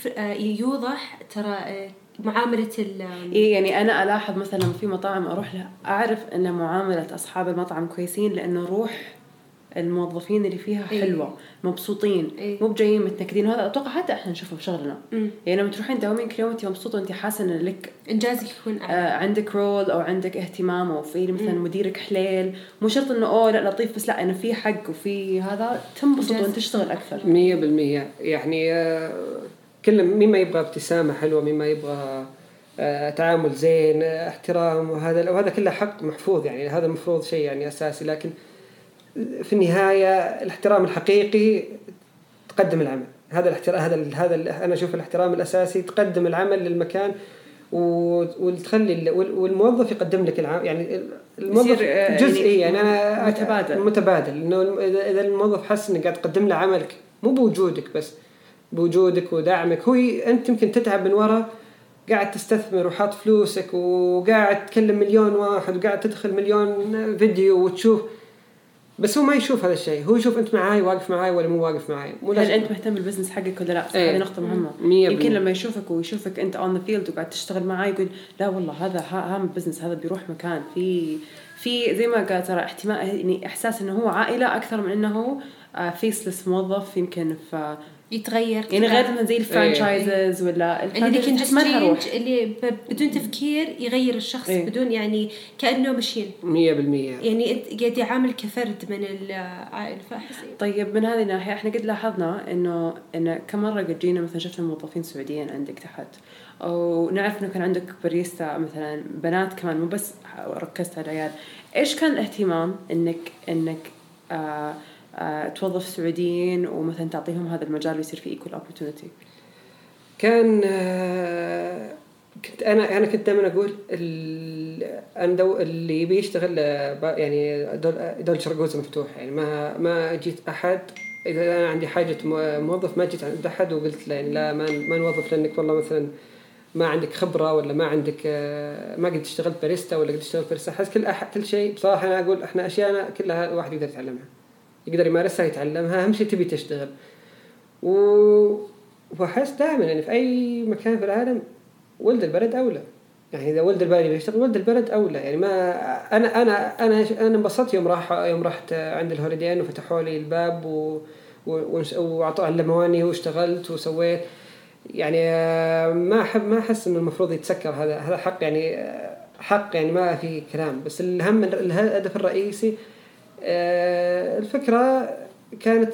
يوضح ترى معاملة يعني أنا ألاحظ مثلا في مطاعم أروح لها أعرف أن معاملة أصحاب المطعم كويسين، لأنه روح الموظفين اللي فيها حلوة، مبسوطين، مو بجايين متنكدين. وهذا أتوقع حتى إحنا نشوفه بشغلنا. يعني لما تروحين دوامين كل يوم أنت مبسوطة وأنت حاسة إن لك إنجازك يكون عندك رول أو عندك اهتمام، أو في مثلا مديرك حليل، مو شرط إنه لا لطيف، بس لا إنه في حق وفي هذا، تنبسط وأنت تشتغل أكثر 100%. يعني كل مما يبغى ابتسامة حلوة، مما يبغى تعامل زين، احترام، وهذا كله حق محفوظ. يعني هذا المفروض شيء يعني أساسي. لكن في النهاية الاحترام الحقيقي تقدم العمل. هذا الاحترام، هذا أنا أشوف الاحترام الأساسي. تقدم العمل للمكان وتخلي والموظف يقدم لك العمل. يعني الموظف جزئي، يعني أنا متبادل. إنه إذا الموظف حس إنك قاعد تقدم له عملك مو بوجودك بس، بوجودك ودعمك. أنت يمكن تتعب من وراء، قاعد تستثمر وحاط فلوسك وقاعد تكلم مليون واحد وقاعد تدخل مليون فيديو وتشوف، بس هو ما يشوف هذا الشيء. هو يشوف أنت معاي، واقف معاي ولا مو واقف معاي. هل أنت مهتم بالبزنس حقك ولا لا؟ هذه نقطة مهمة. يمكن لما يشوفك ويشوفك أنت on the field وقاعد تشتغل معاي يقول لا والله هذا البزنس هذا بيروح مكان في زي ما قال ترى احتمال، يعني إحساس إنه هو عائلة أكثر من إنه فيسلس موظف يمكن يتغير. يعني غير من زي الفرانشايزز ولا اللي بدون تفكير يغير الشخص بدون يعني كأنه ماشين 100%. يعني قاعد يعامل كفرد من العائلة. طيب من هذه الناحية احنا قد لاحظنا إنه كم مرة قد جينا مثلا شفنا موظفين سعوديين عندك تحت، ونعرف إنه كان عندك باريستا مثلا بنات كمان، مو بس ركزت على العيال. إيش كان الاهتمام إنك توظف سعوديين ومثلا تعطيهم هذا المجال ويصير في equal opportunity؟ كان أنا كنت دائما أقول اللي يبي يشتغل يعني دول شرقوزة مفتوح. يعني ما جيت أحد إذا أنا عندي حاجة موظف ما جيت عند أحد وقلت له يعني لا ما نوظف لأنك والله مثلا ما عندك خبرة ولا ما عندك ما قد اشتغلت باريستا ولا قد اشتغلت باريستا. حس كل شيء بصراحة أنا أقول إحنا أشياءنا كلها الواحد يقدر يتعلمها، يقدر يمارسها، يتعلمها. أهم شيء تبي تشتغل. وحس دائما يعني في أي مكان في العالم ولد البلد أولى. يعني إذا ولد البلد بيشتغل ولد البلد أولى. يعني ما أنا انبسطت يوم رحت عند الهوليدين وفتحوا لي الباب وعطوا علموني واشتغلت وسويت. يعني ما أحس إنه المفروض يتسكر هذا حق، يعني حق، يعني ما في كلام. بس الهم الهدف الرئيسي الفكرة كانت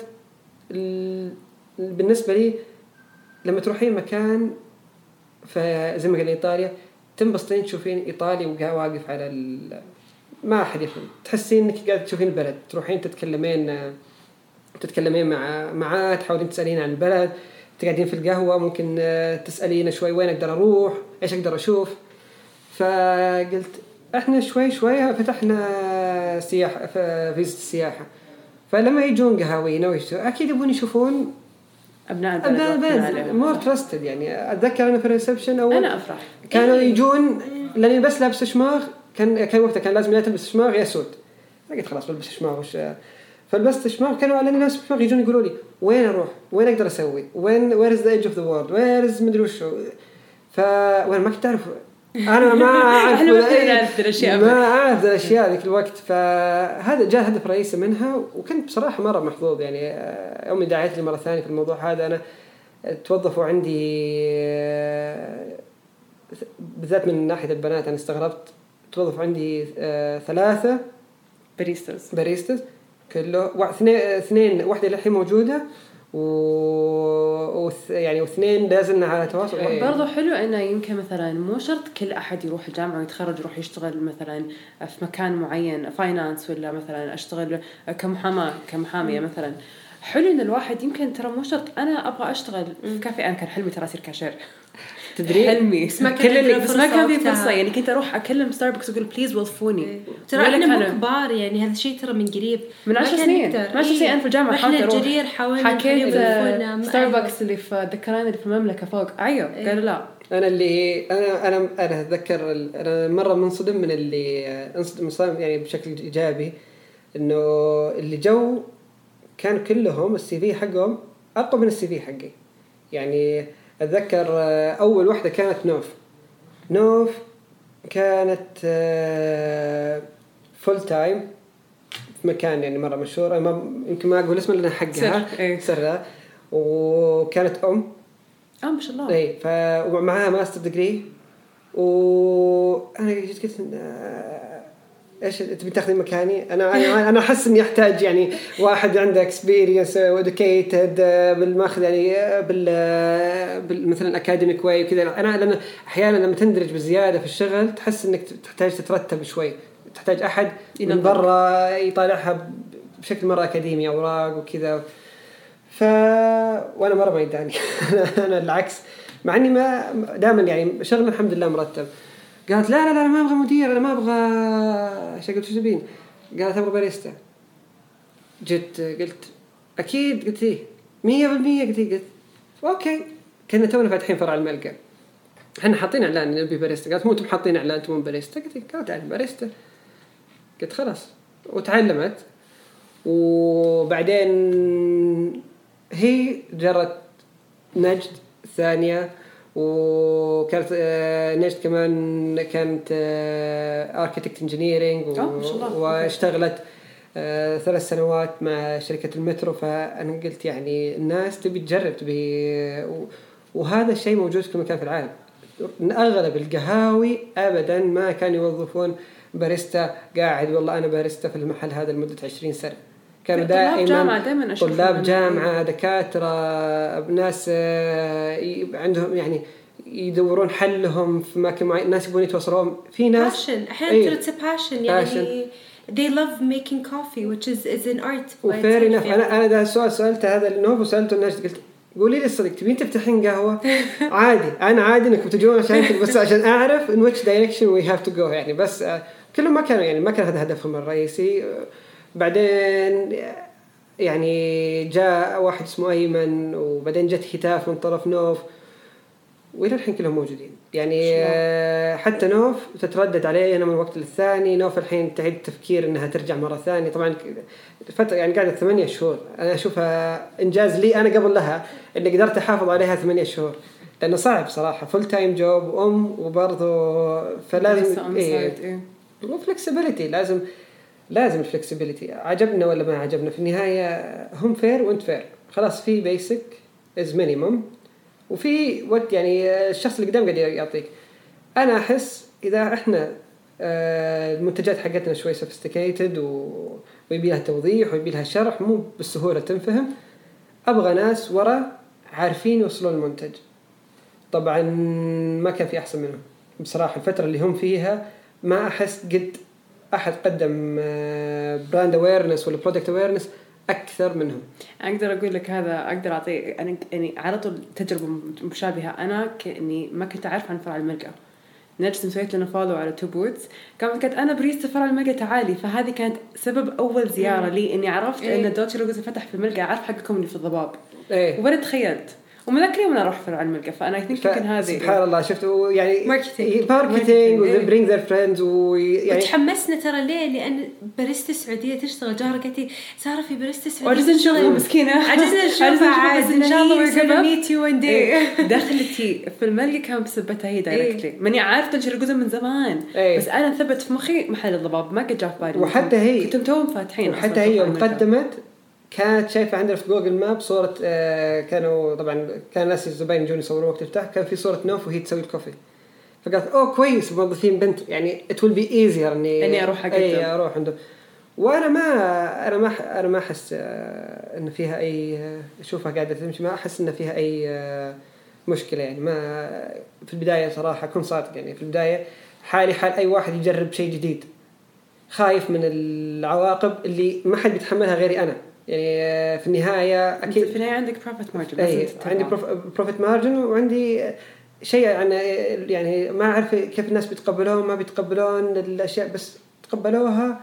بالنسبة لي لما تروحين مكان فزي ما قال إيطاليا تنبسطين تشوفين إيطالي واقف على ما أحد يفهم، تحسين إنك قاعدة تشوفين البلد، تروحين تتكلمين معاه تحاولين تسألين عن البلد، تقعدين في القهوة ممكن تسألين شوي وين أقدر أروح إيش أقدر أشوف. فقلت إحنا شوي فتحنا سياحة فيزة السياحة، فلما يجون قهاوينا أكيد يبون يشوفون أبناء البلد مور تراستد. يعني أتذكر أنا في الريسبشن أول أنا أفرح كانوا يجون لأني بس لابس شماغ، كان وقتها كان لازم ألبس شماغ يا سود، قلت خلاص بلبس شماغ فلبست شماغ. كانوا على لابس شماغ يجون يقولوا لي وين أروح وين أقدر أسوي where is the edge of the world where is مدري وشو. وأنا ما كنت أعرف، أنا ما أعرف ما أعرف الأشياء ذيك الوقت. فهذا جاء هدف رئيسي منها، وكنت بصراحة مرة محظوظ. يعني أمي دعيت لي مرة ثانية في الموضوع هذا. أنا توظفوا عندي بالذات من ناحية البنات، أنا استغربت توظف عندي 3 باريستاز كله، اثنين واحدة الحين موجودة يعني واثنين لازلنا على تواصل. برضو حلو انه يمكن مثلا مو شرط كل احد يروح الجامعه ويتخرج يروح يشتغل مثلا في مكان معين فاينانس، ولا مثلا اشتغل كمحاميه مثلا. حلو ان الواحد يمكن ترى مو شرط انا ابغى اشتغل في كافي، انا كان حلمي ترى اصير كاشير، تدري حلمي بس ما كان في فرصه. يعني كنت اروح اكلم ستاربكس واقول بليز وظفوني. ترى احنا مو كبار، يعني هذا الشيء ترى من قريب من 10 سنين انا في الجامعه حكيت ستاربكس اللي في ذكراني اللي في المملكه فوق قالوا لا. انا اتذكر انا مره منصدم من اللي انصدم يعني بشكل ايجابي، انه اللي جو كانوا كلهم السي في حقهم اقوى من السي في حقي. يعني أتذكر أول واحدة كانت نوف كانت فول تايم في مكان يعني مرة مشهور، يمكن ما أقول اسمه لأنها حقها سرها، وكانت ما شاء الله ومعها ماستر ديجري. وأنا قلت إيش تبي تاخذي مكاني؟ أنا أحس إني أحتاج يعني واحد عنده experience educated بالماخذ يعني مثلا academic way وكذا. لأن أحيانا لما تندرج بزيادة في الشغل تحس إنك تحتاج تترتب شوي، تحتاج أحد من برا يطالعها بشكل مرة أكاديمي أوراق وكذا. وأنا مرة ما يداني أنا العكس، مع إني ما دائما يعني شغل الحمد لله مرتب. قالت لا ما أبغى مدير، أنا ما أبغى شغل شو تبين. قالت أبغى باريستا. قلت أكيد، قلت إيه 100%. قلت أوكي. كنا تونا فاتحين فرع الملقا، إحنا حاطين إعلان نبي باريستا. قالت مو أنتم حاطين إعلان أنتم باريستا؟ قلت تعال باريستا. قلت خلاص، وتعلمت. وبعدين هي جرت نجد ثانية، وكانت نجد كمان كانت architect engineering واشتغلت 3 سنوات مع شركة المترو. فأنا قلت يعني الناس تبي تجرب وهذا الشيء موجود في كل مكان في العالم. أغلب القهاوي أبدا ما كانوا يوظفون باريستا قاعد والله أنا باريستا في المحل هذا لمدة 20 سنة. كانوا دائما طلاب جامعة، دكاترة، ناس عندهم يعني يدورون حلهم في مكان معين، ناس يبون يتواصلون في ناس أحيانا ترى passion يعني they love making coffee which is an art. fair enough. أنا ده سألته هذا النوف وسألته الناس، قلت قولي لي الصدق تبين تفتحين قهوة عادي، أنا عادي إنكم تجون بس عشان أعرف in which direction we have to go يعني. بس كلهم ما كانوا يعني ما كان هذا هدفهم الرئيسي. بعدين يعني جاء واحد اسمه أيمن، وبعدين جت هتاف من طرف نوف، وإلى الحين كلهم موجودين يعني. حتى نوف تتردد علي أنا من وقت للثاني. نوف الحين تعيد التفكير إنها ترجع مرة ثانية. طبعا فترة يعني قاعدة 8 شهور، أنا أشوفها إنجاز لي أنا قبل لها إني قدرت أحافظ عليها 8 شهور. لأنه صعب صراحة فول تايم جوب وبرضه فلازم وفلكسبيليتي لازم الفلكسبيليتي عجبنا ولا ما عجبنا في النهاية هم فير وانت فير خلاص في بيسك از مينيمم وفي وقت يعني الشخص اللي قدام قاعد يعطيك. أنا أحس إذا إحنا المنتجات حقتنا شوي sophisticated ويبي لها توضيح ويبي لها شرح مو بالسهولة تنفهم أبغى ناس ورا عارفين يوصلون المنتج. طبعا ما كان في أحسن منهم بصراحة الفترة اللي هم فيها ما أحس قد أحد قدم براند أويرنس ولا برودكت أويرنس أكثر منهم. أقدر أقول لك هذا أقدر أعطي أنا يعني على طول تجربة مشابهة. أنا كأني ما كنت أعرف عن فرع الملقا نجلس مسويت لنا فولو على تو بوتس كانت أنا بريستا فرع الملقا تعالي فهذه كانت سبب أول زيارة لي إني عرفت إن دوتشي روجوز فتح في الملقا عارف حقكم اللي في الضباب وبدأ تخيلت ومن ذاك اليوم أنا أروح فرع الملقا فأنا think يمكن هذه سبحان الله شفتوا يعني ماركتينج و bring their friends ويعني وتحمسنا ترى لأن باريستا سعودية تشتغل جارة قالت سارة في باريستا سعودية عجزنا نشوفها مسكينة عجزنا نشوفها عاد إن شاء الله we're gonna meet you one day دخلتي في الملقا كان بسبتها هي دايركتلي ماني عارفة تنشر جزء من زمان بس أنا ثبت في مخي محل الضباب ما قد جاء في بالي وحتى هي كنتم توهم فاتحين وحتى هي يوم قدمت كانت شايفة عندنا في جوجل ماب صورة كانوا طبعا كان ناس الزباين يجون يصوروا وقت الفتح كان في صورة نوف وهي تسوي الكوفي فقالت أوه كويس موظفين بنت يعني it will be easier إني أروح عنده. وأنا ما أحس إن فيها أي أشوفها قاعدة تمشي ما أحس إن فيها أي مشكلة يعني ما في البداية صراحة أكون صادق يعني في البداية حال أي واحد يجرب شيء جديد خايف من العواقب اللي ما حد بيتحملها غيري أنا يعني في النهاية أكيد في النهاية عندك profit margin عندي profit margin وعندي شيء يعني ما أعرف كيف الناس بيتقبلون ما بيتقبلون الأشياء بس تقبلوها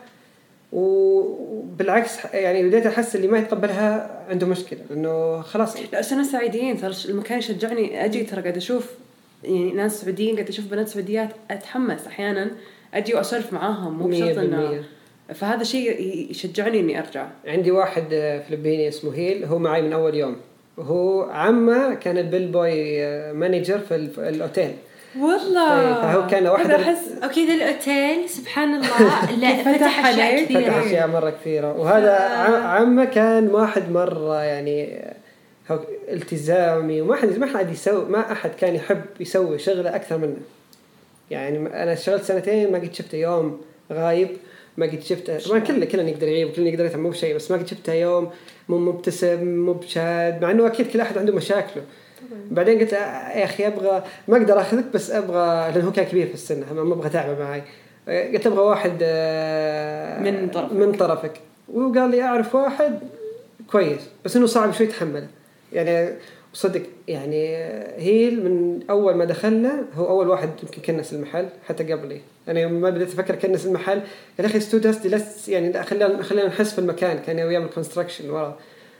وبالعكس يعني بديت أحس اللي ما يتقبلها عنده مشكلة إنه خلاص. لا أنا سعيدين ترى المكان يشجعني أجي ترى قاعد أشوف يعني ناس سعوديين قاعد أشوف بنات سعوديات أتحمس أحيانا أجي وأسولف معاهم مو بشرط إنه فهذا شيء يشجعني إني أرجع. عندي واحد فلبيني اسمه هيل هو معي من أول يوم وهو عمه كان البيل بوي مانجر في الأوتيل والله فهو كان واحد أوكي ذا الأوتيل سبحان الله لا فتح أشياء مرة كثيرة وهذا عمه كان واحد مرة يعني التزامي وما حد يسوي ما أحد كان يحب يسوي شغله أكثر منه يعني أنا اشتغلت 2 سنين ما قد شفته يوم غايب ما قد شفته طبعا كلنا نقدر يغيب وكلنا نقدر يتعب مو بشيء بس ما قد شفته يوم مو مبتسم مو بشاد مع إنه أكيد كل أحد عنده مشاكله. بعدين قلت يا أخي أبغى ما أقدر أخذك بس أبغى لأنه هو كان كبير في السن ما أبغى تعبه معي قلت أبغى واحد من طرفك وقال لي أعرف واحد كويس بس إنه صعب شوي يتحمله يعني صدق يعني هي من أول ما دخلنا هو أول واحد يمكن كنس المحل حتى قبلي أنا يوم ما بديت أفكر كنس المحل يا أخي ستودست لس يعني لا خلينا نحس في المكان كان ويعمل الكونستراكشن ورا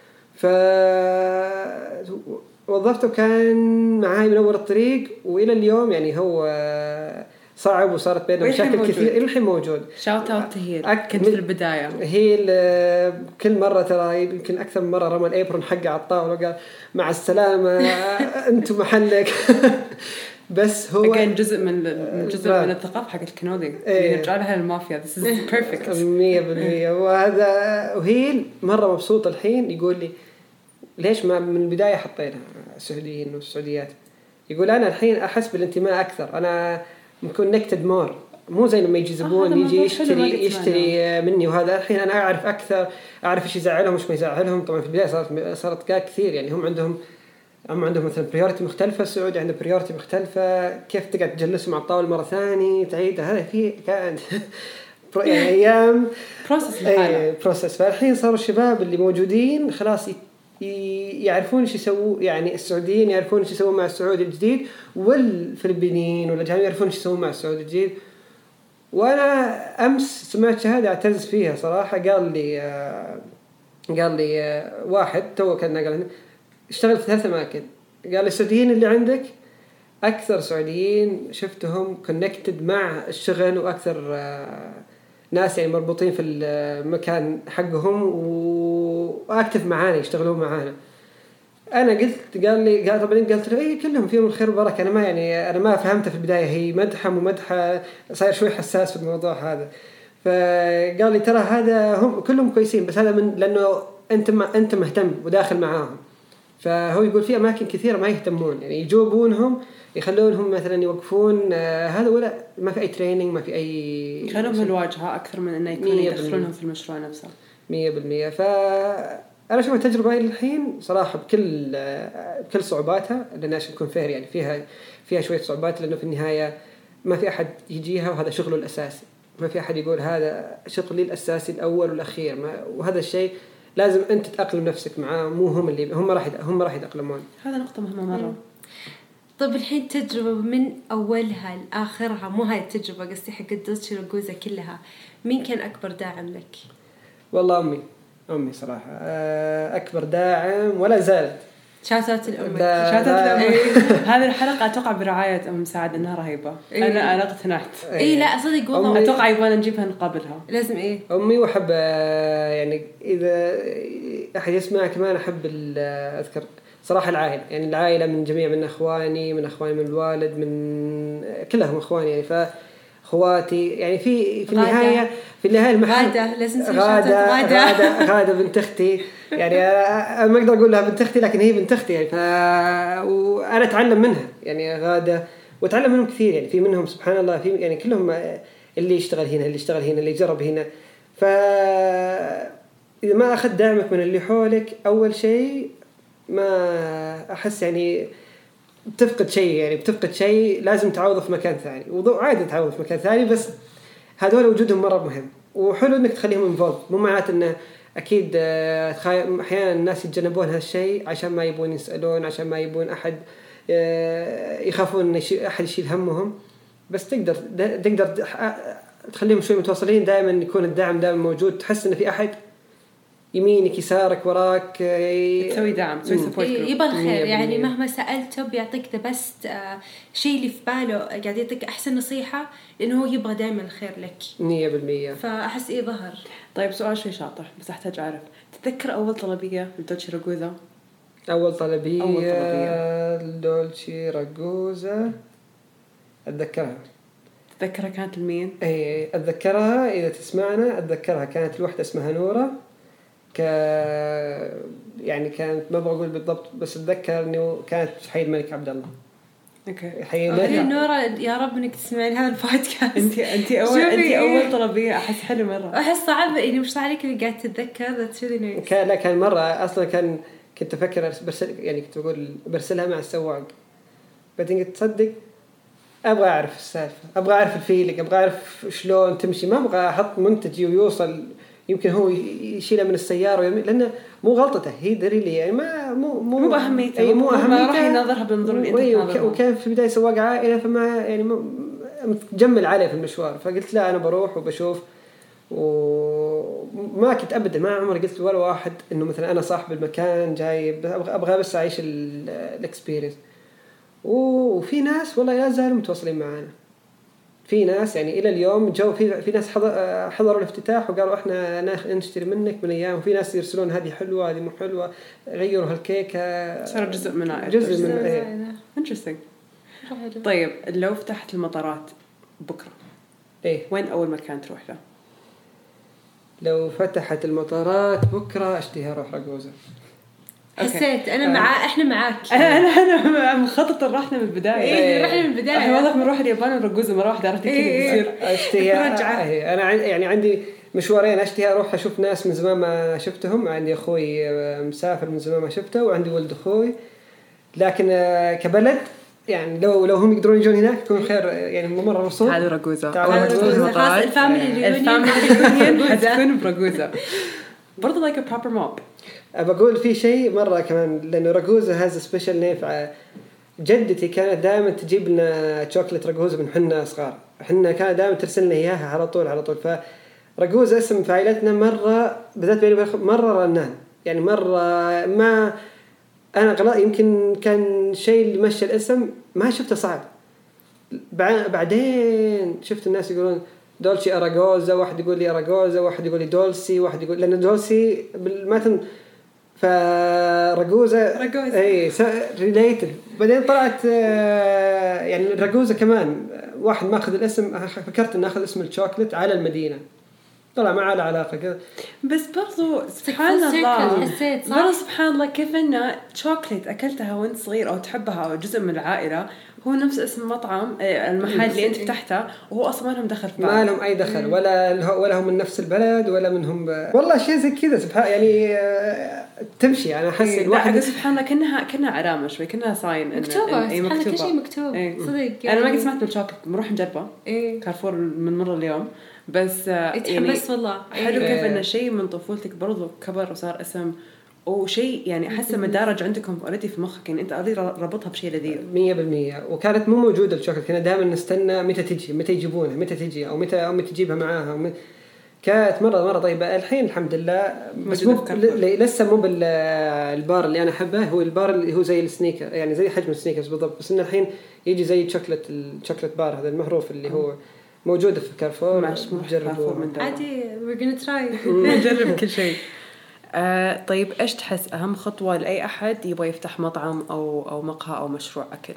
فوظفته كان معاي من أول الطريق وإلى اليوم يعني هو صعب وصارت بيننا مشاكل كثير الحين موجود. شاوت اوت هيل كنت في البداية هيل كل مرة ترى يمكن أكثر من مرة رمى الأبرون حقه على الطاولة وقال مع السلامة أنتم محلك بس هو كان جزء من الثقافة حق الكندي اللي نرجع لها المافيا this is perfect 100%. وهذا وهيل مرة مبسوط الحين يقول لي ليش ما من البداية حطينا السعوديين والسعوديات يقول أنا الحين أحس بالانتماء أكثر أنا connected more مو زي لما يجي زبون يجي يشتري مني وهذا الحين أنا أعرف أكثر أعرف إيش يزعلهم وإيش ما يزعلهم. طبعا في البداية صارت كثير يعني هم عندهم مثلا بريورتي مختلفة السعودي عنده بريورتي مختلفة كيف تقعد تجلسهم على الطاولة مرة ثانية تعيد هذا فيه كان يعني أيام بروسس. فالحين صاروا الشباب اللي موجودين خلاص يعرفون ايش يسووا يعني السعوديين يعرفون ايش يسوون مع السعودي الجديد والفلبينيين والأجانب يعرفون ايش يسوون مع السعودي الجديد. وانا امس سمعت شهاده اعتز فيها صراحه قال لي واحد تو كان قال اشتغل في 3 أماكن قال لي السعوديين اللي عندك اكثر سعوديين شفتهم كونكتد مع الشغل واكثر ناس يعني مربوطين في المكان حقهم واكتف معانا يشتغلون معانا. انا قال طبعا قلت له اي كلهم فيهم الخير والبركه. انا ما فهمته في البدايه، هي مدحه ومدحه، صاير شوي حساس في الموضوع هذا. فقال لي ترى هذا هم كلهم كويسين، بس هذا لانه انت مهتم وداخل معاهم. فهو يقول في اماكن كثيره ما يهتمون، يعني يجوبونهم يخلونهم مثلا يوقفون هذا، ولا ما في اي تريننج، ما في اي يخلونهم في الواجهه اكثر من انه يكون يدخلونهم في المشروع نفسه 100%. فأنا أشوف التجربة إلى الحين صراحة بكل صعوباتها، لأن عشان نكون فير يعني فيها شوية صعوبات، لأنه في النهاية ما في أحد يجيها وهذا شغله الأساسي، ما في أحد يقول هذا شغلي الأساسي الأول والأخير، وهذا الشيء لازم أنت تأقلم نفسك معاه، مو هم راح يتأقلمون. هذا نقطة مهمة مرة. طب الحين تجربة من أولها لآخرها، مو هاي التجربة قصدي حق دوتشي راغوزا كلها، مين كان أكبر داعم لك؟ والله أمي صراحة أكبر داعم ولا زالت. شاتات الأم. هذه الحلقة أتوقع برعاية أم سعد إنها رهيبة. أنا اقتنعت. إيه لا صدق والله. أتوقع يبغى نجيبها نقابلها. لازم إيه. أمي، وأحب يعني إذا أحد يسمع كمان أحب أذكر صراحة العائلة، يعني العائلة من جميع، من أخواني من الوالد، من كلهم أخواني يعني، فأخواتي يعني في النهاية المحل غادة بنت أختي يعني أنا ما أقدر أقول لها بنت أختي، لكن هي بنت أختي يعني، وأنا أتعلم منها يعني غادة، وأتعلم منهم كثير يعني، في منهم سبحان الله في يعني كلهم اللي يشتغل هنا اللي يجرب هنا. فإذا ما أخذ دعمك من اللي حولك أول شيء ما أحس يعني بتفقد شيء لازم تعوضه في مكان ثاني، عادي تعوضه في مكان ثاني، بس هذول وجودهم مرة مهم، وحلو إنك تخليهم involved. مو معناته إنه أكيد أحيانا الناس يتجنبون هالشيء عشان ما يبون يسألون، عشان ما يبون أحد يخافون إن أحد يشيل همهم، بس تقدر تخليهم شوي متواصلين، دائما يكون الدعم دائما موجود، تحس إن في أحد يمينك يسارك وراك تسوي دعم، تسوي سبورت جروب، يبغى الخير يعني، مهما سألته بيعطيك ذا بست شيء اللي في باله، قاعد يعطيك أحسن نصيحة، لأنه هو يبغى دائما الخير لك 100%. فأحس ظهر. طيب سؤال شوي شاطح بس أحتاج أعرف، تتذكر أول طلبية لدولتشي راغوزا؟ أول طلبية لدولتشي راغوزا أتذكرها كانت لمين؟ أي أتذكرها، إذا تسمعنا أتذكرها، كانت الوحدة اسمها نورة، يعني كانت ما بقول بالضبط، بس أتذكر إنه كانت حي الملك عبد الله. أوكي. حي الملك نورة، يا رب إنك تسمعين هذا البودكاست. أنت أول طلبية، أحس حلو مرة. أحس صعب إني مش عليك اللي قاعد تتذكر. That's really nice. كان مرة أصلاً كنت أفكر يعني كنت بقول برسلها مع السواق، بعدين قلت تصدق أبغى أعرف السالفة، أبغى أعرف الفيلك، أبغى أعرف شلون تمشي، ما أبغى أحط منتج ويوصل يمكن هو يشيله من السيارة لأنه مو غلطته، هي دري يعني مو أهميته، مو أهميته، راح ينظرها بنظر اللي أنت تنظرها. وكان في بداية سواق عائلة، فما يعني متجمل عليه في المشوار، فقلت لا أنا بروح وبشوف، وما كنت أبدا ما عمري قلت ولا واحد إنه مثلا أنا صاحب المكان جاي، أبغى بس أعيش الإكسبيرينس. وفي ناس والله لا زالوا متواصلين معنا، في ناس يعني إلى اليوم جو، في ناس حضروا الافتتاح وقالوا إحنا نشتري منك من أيام، وفي ناس يرسلون هذه حلوة هذه مو حلوة، غيروا هالكيكة، صار جزء من interesting. طيب لو فتحت المطارات بكرة وين أول مكان تروح له؟ لو فتحت المطارات بكرة أشتهي أروح راغوزا. حسيت أنا إحنا معاك. أنا مخطط رحنا من البداية. رحنا من البداية. إحنا واضح بنروح اليابان وراغوزا مرة واحدة، عرفتي كيف بيصير؟ أشتهي أنا يعني عندي مشوارين أشتهي أروح أشوف ناس من زمان ما شفتهم، عندي أخوي مسافر من زمان ما شفته، وعندي ولد أخوي، لكن كبلد يعني لو هم يقدرون يجون هناك يكون خير يعني، مرة مبسوط. هذا راغوزا. الفاميلي حتكون براغوزا. برضو like a proper mob. بقول في شيء مرة كمان، لأنه راغوزا has a special name. جدتي كانت دائما تجيب لنا شوكولاتة راغوزا من حنا صغار، حنا كانت دائما ترسلنا إياها على طول. فراغوزا اسم في عائلتنا مرة بالذات مرة رنان يعني، مرة ما أنا غلط، يمكن كان شيء اللي مشى الاسم ما شفته صعب. بعدين شفت الناس يقولون دولتشي راغوزا، واحد يقول لي راغوزا، واحد يقول لي دولسي، واحد يقول، لأن دولسي بالمتن فرجوزة اي ريليتد. بعدين طلعت يعني الرجوزة كمان واحد ماخذ الاسم، فكرت ان اخذ اسم الشوكلت على المدينة، طلع ما له علاقة كذا. بس برضو سبحان الله، برضو سبحان الله كيف ان شوكلت اكلتها وانت صغير او تحبها او جزء من العائلة هو نفس اسم مطعم المحل اللي انت فتحته، وهو اصلا ما لهم دخل في بعض، ما لهم اي دخل ولا هم من نفس البلد ولا منهم والله شيء زي كذا سبحان يعني تمشي. انا احس الواحد سبحان الله كنا علامه شوي، كنا ساين مكتوبه سبحان الله كل شيء مكتوب صدق يعني. انا ما سمعت بالشوكلت، بنروح نجربه كارفور من مره اليوم بس يعني والله حلو كيف ان شيء من طفولتك برضو كبر وصار اسم او شيء يعني حسب مدارج عندكم اوريدي في مخك، يعني انت اوريدي ربطها بشيء لذيذ 100%. وكانت مو موجوده الشوكلت، كنا دائما نستنى متى تجي، متى يجيبونها، متى تجي او متى امي تجيبها معاها. كانت مره طيبه. الحين الحمد لله بس لسه مو بالبار اللي انا احبه، هو البار اللي هو زي السنيكر يعني زي حجم السنيكرز بالضبط، بس انه الحين يجي زي الشوكلت بار هذا المحروف اللي هو موجوده في كارفور. ماشي نجربه عادي we're gonna try نجرب كل شيء. طيب إيش تحس أهم خطوة لأي أحد يبغى يفتح مطعم أو مقهى أو مشروع أكل؟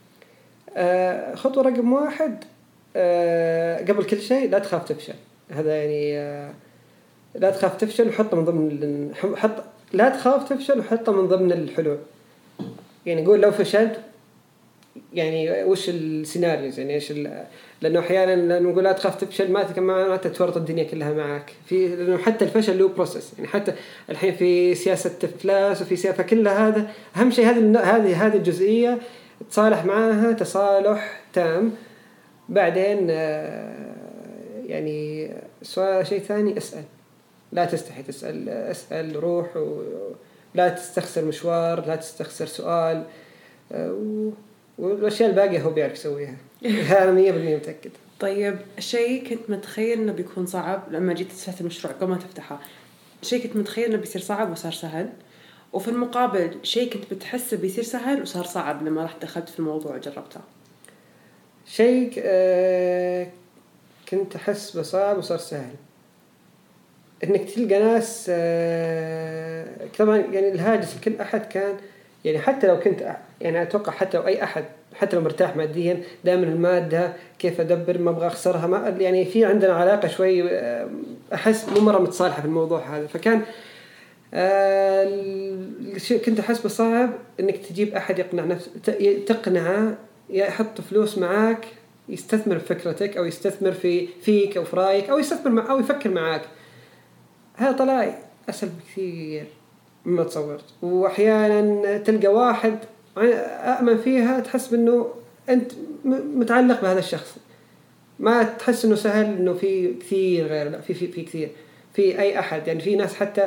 خطوة رقم 1 قبل كل شيء لا تخاف تفشل. هذا يعني لا تخاف تفشل وحطه من ضمن لا تخاف تفشل وحطه من ضمن الحلول. يعني قول لو فشلت يعني وش السيناريوز، يعني إيش لأنه أحياناً نقول لا تخاف تفشل ما تتورط الدنيا كلها معك لأنه حتى الفشل له بروسس. يعني حتى الحين في سياسة إفلاس وفي سياسة كلها، هذا أهم شيء. هذه الجزئية تصالح معها تصالح تام. بعدين يعني شيء ثاني، اسأل، لا تستحي تسأل، اسأل، روح ولا تستخسر مشوار، لا تستخسر سؤال، والأشياء الباقية هو بيعرف يسويها. هذا 100% متأكد. طيب شيء كنت متخيل إنه بيكون صعب لما جيت تفتح المشروع قبل ما تفتحه، شيء كنت متخيل إنه بيصير صعب وصار سهل، وفي المقابل شيء كنت بتحسه بيصير سهل وصار صعب لما رحت دخلت في الموضوع وجربته. شيء كنت أحس بصعب وصار سهل، إنك تلقى ناس طبعا يعني الهاجس لكل أحد كان يعني حتى لو كنت يعني أتوقع حتى لو أي أحد حتى لو مرتاح ماديا دائما المادة كيف أدبر ما أبغى أخسرها، ما يعني في عندنا علاقة شوي أحس مو مرة متصالحة في الموضوع هذا. فكان كنت أحس بصعب إنك تجيب أحد يقنع نفسه، تقنعه يحط فلوس معاك، يستثمر في فكرتك أو يستثمر فيك أو في رأيك أو يستثمر أو يفكر معاك. هذا طلع أسهل بكثير مما تصورت. وأحيانا تلقى واحد أأمن فيها تحس إنه أنت متعلق بهذا الشخص، ما تحس إنه سهل إنه في كثير غير، لا في كثير، في أي أحد يعني في ناس حتى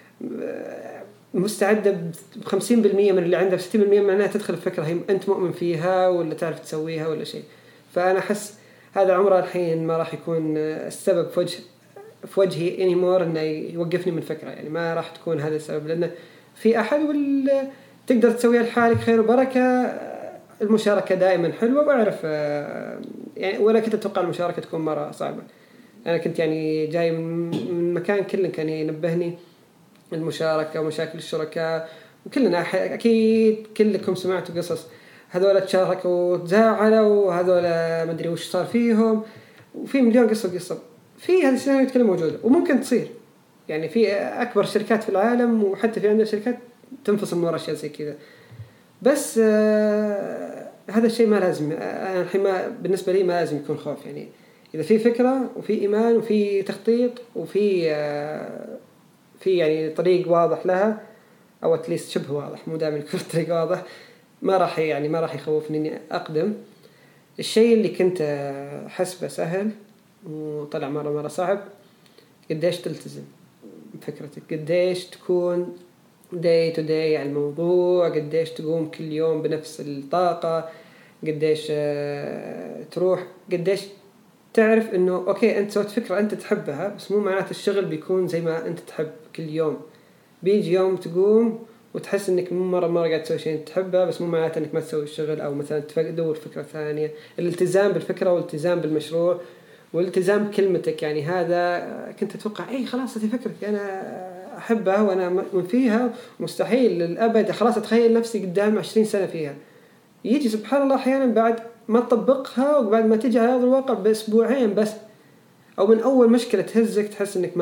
مستعدة ب50% من اللي عندها، 60% معناها تدخل الفكرة هي أنت مؤمن فيها ولا تعرف تسويها ولا شيء. فأنا أحس هذا عمره الحين ما راح يكون السبب في وجهي anymore إنه يوقفني من فكرة، يعني ما راح تكون هذا السبب، لأنه في أحد تقدر تسويها لحالك خير وبركة. المشاركة دائما حلوة، وأعرف يعني ولا كنت أتوقع المشاركة تكون مرة صعبة. أنا كنت يعني جاي من مكان كله كان ينبهني المشاركة ومشاكل الشركاء، وكلنا أكيد كلكم سمعتوا قصص هذول تشاركوا وتزاعلوا وهذول ما أدري وش صار فيهم، وفي مليون قصة في هذه السيناريو كلها موجودة وممكن تصير. يعني في أكبر شركات في العالم وحتى في عندنا شركات تنفصل من وراء أشياء زي كذا. بس هذا الشيء ما لازم، الحين بالنسبة لي ما لازم يكون خوف. يعني إذا في فكرة وفي إيمان وفي تخطيط وفي يعني طريق واضح لها، أو أتليست شبه واضح، مو دائما يكون طريق واضح، ما راح يخوفني إني أقدم. الشيء اللي كنت حسبه سهل وطلع مرة صعب، قديش تلتزم بفكرتك، قديش تكون day to day على الموضوع، قديش تقوم كل يوم بنفس الطاقة، قديش تروح، قديش تعرف إنه أوكي أنت سويت فكرة أنت تحبها، بس مو معناته الشغل بيكون زي ما أنت تحب كل يوم. بيجي يوم تقوم وتحس إنك مو مرة قاعد تسوي شيء تحبه، بس مو معناته إنك ما تسوي الشغل، أو مثلا تدور فكرة ثانية. الالتزام بالفكرة والالتزام بالمشروع والالتزام كلمتك. يعني هذا كنت أتوقع خلاص هذه فكرتي أنا أحبها وأنا من فيها، مستحيل للأبد خلاص أتخيل نفسي قدام 20 سنة فيها. يجي سبحان الله أحيانا بعد ما تطبقها وبعد ما تجي على أرض الواقع بأسبوعين بس، أو من أول مشكلة تهزك تحس إنك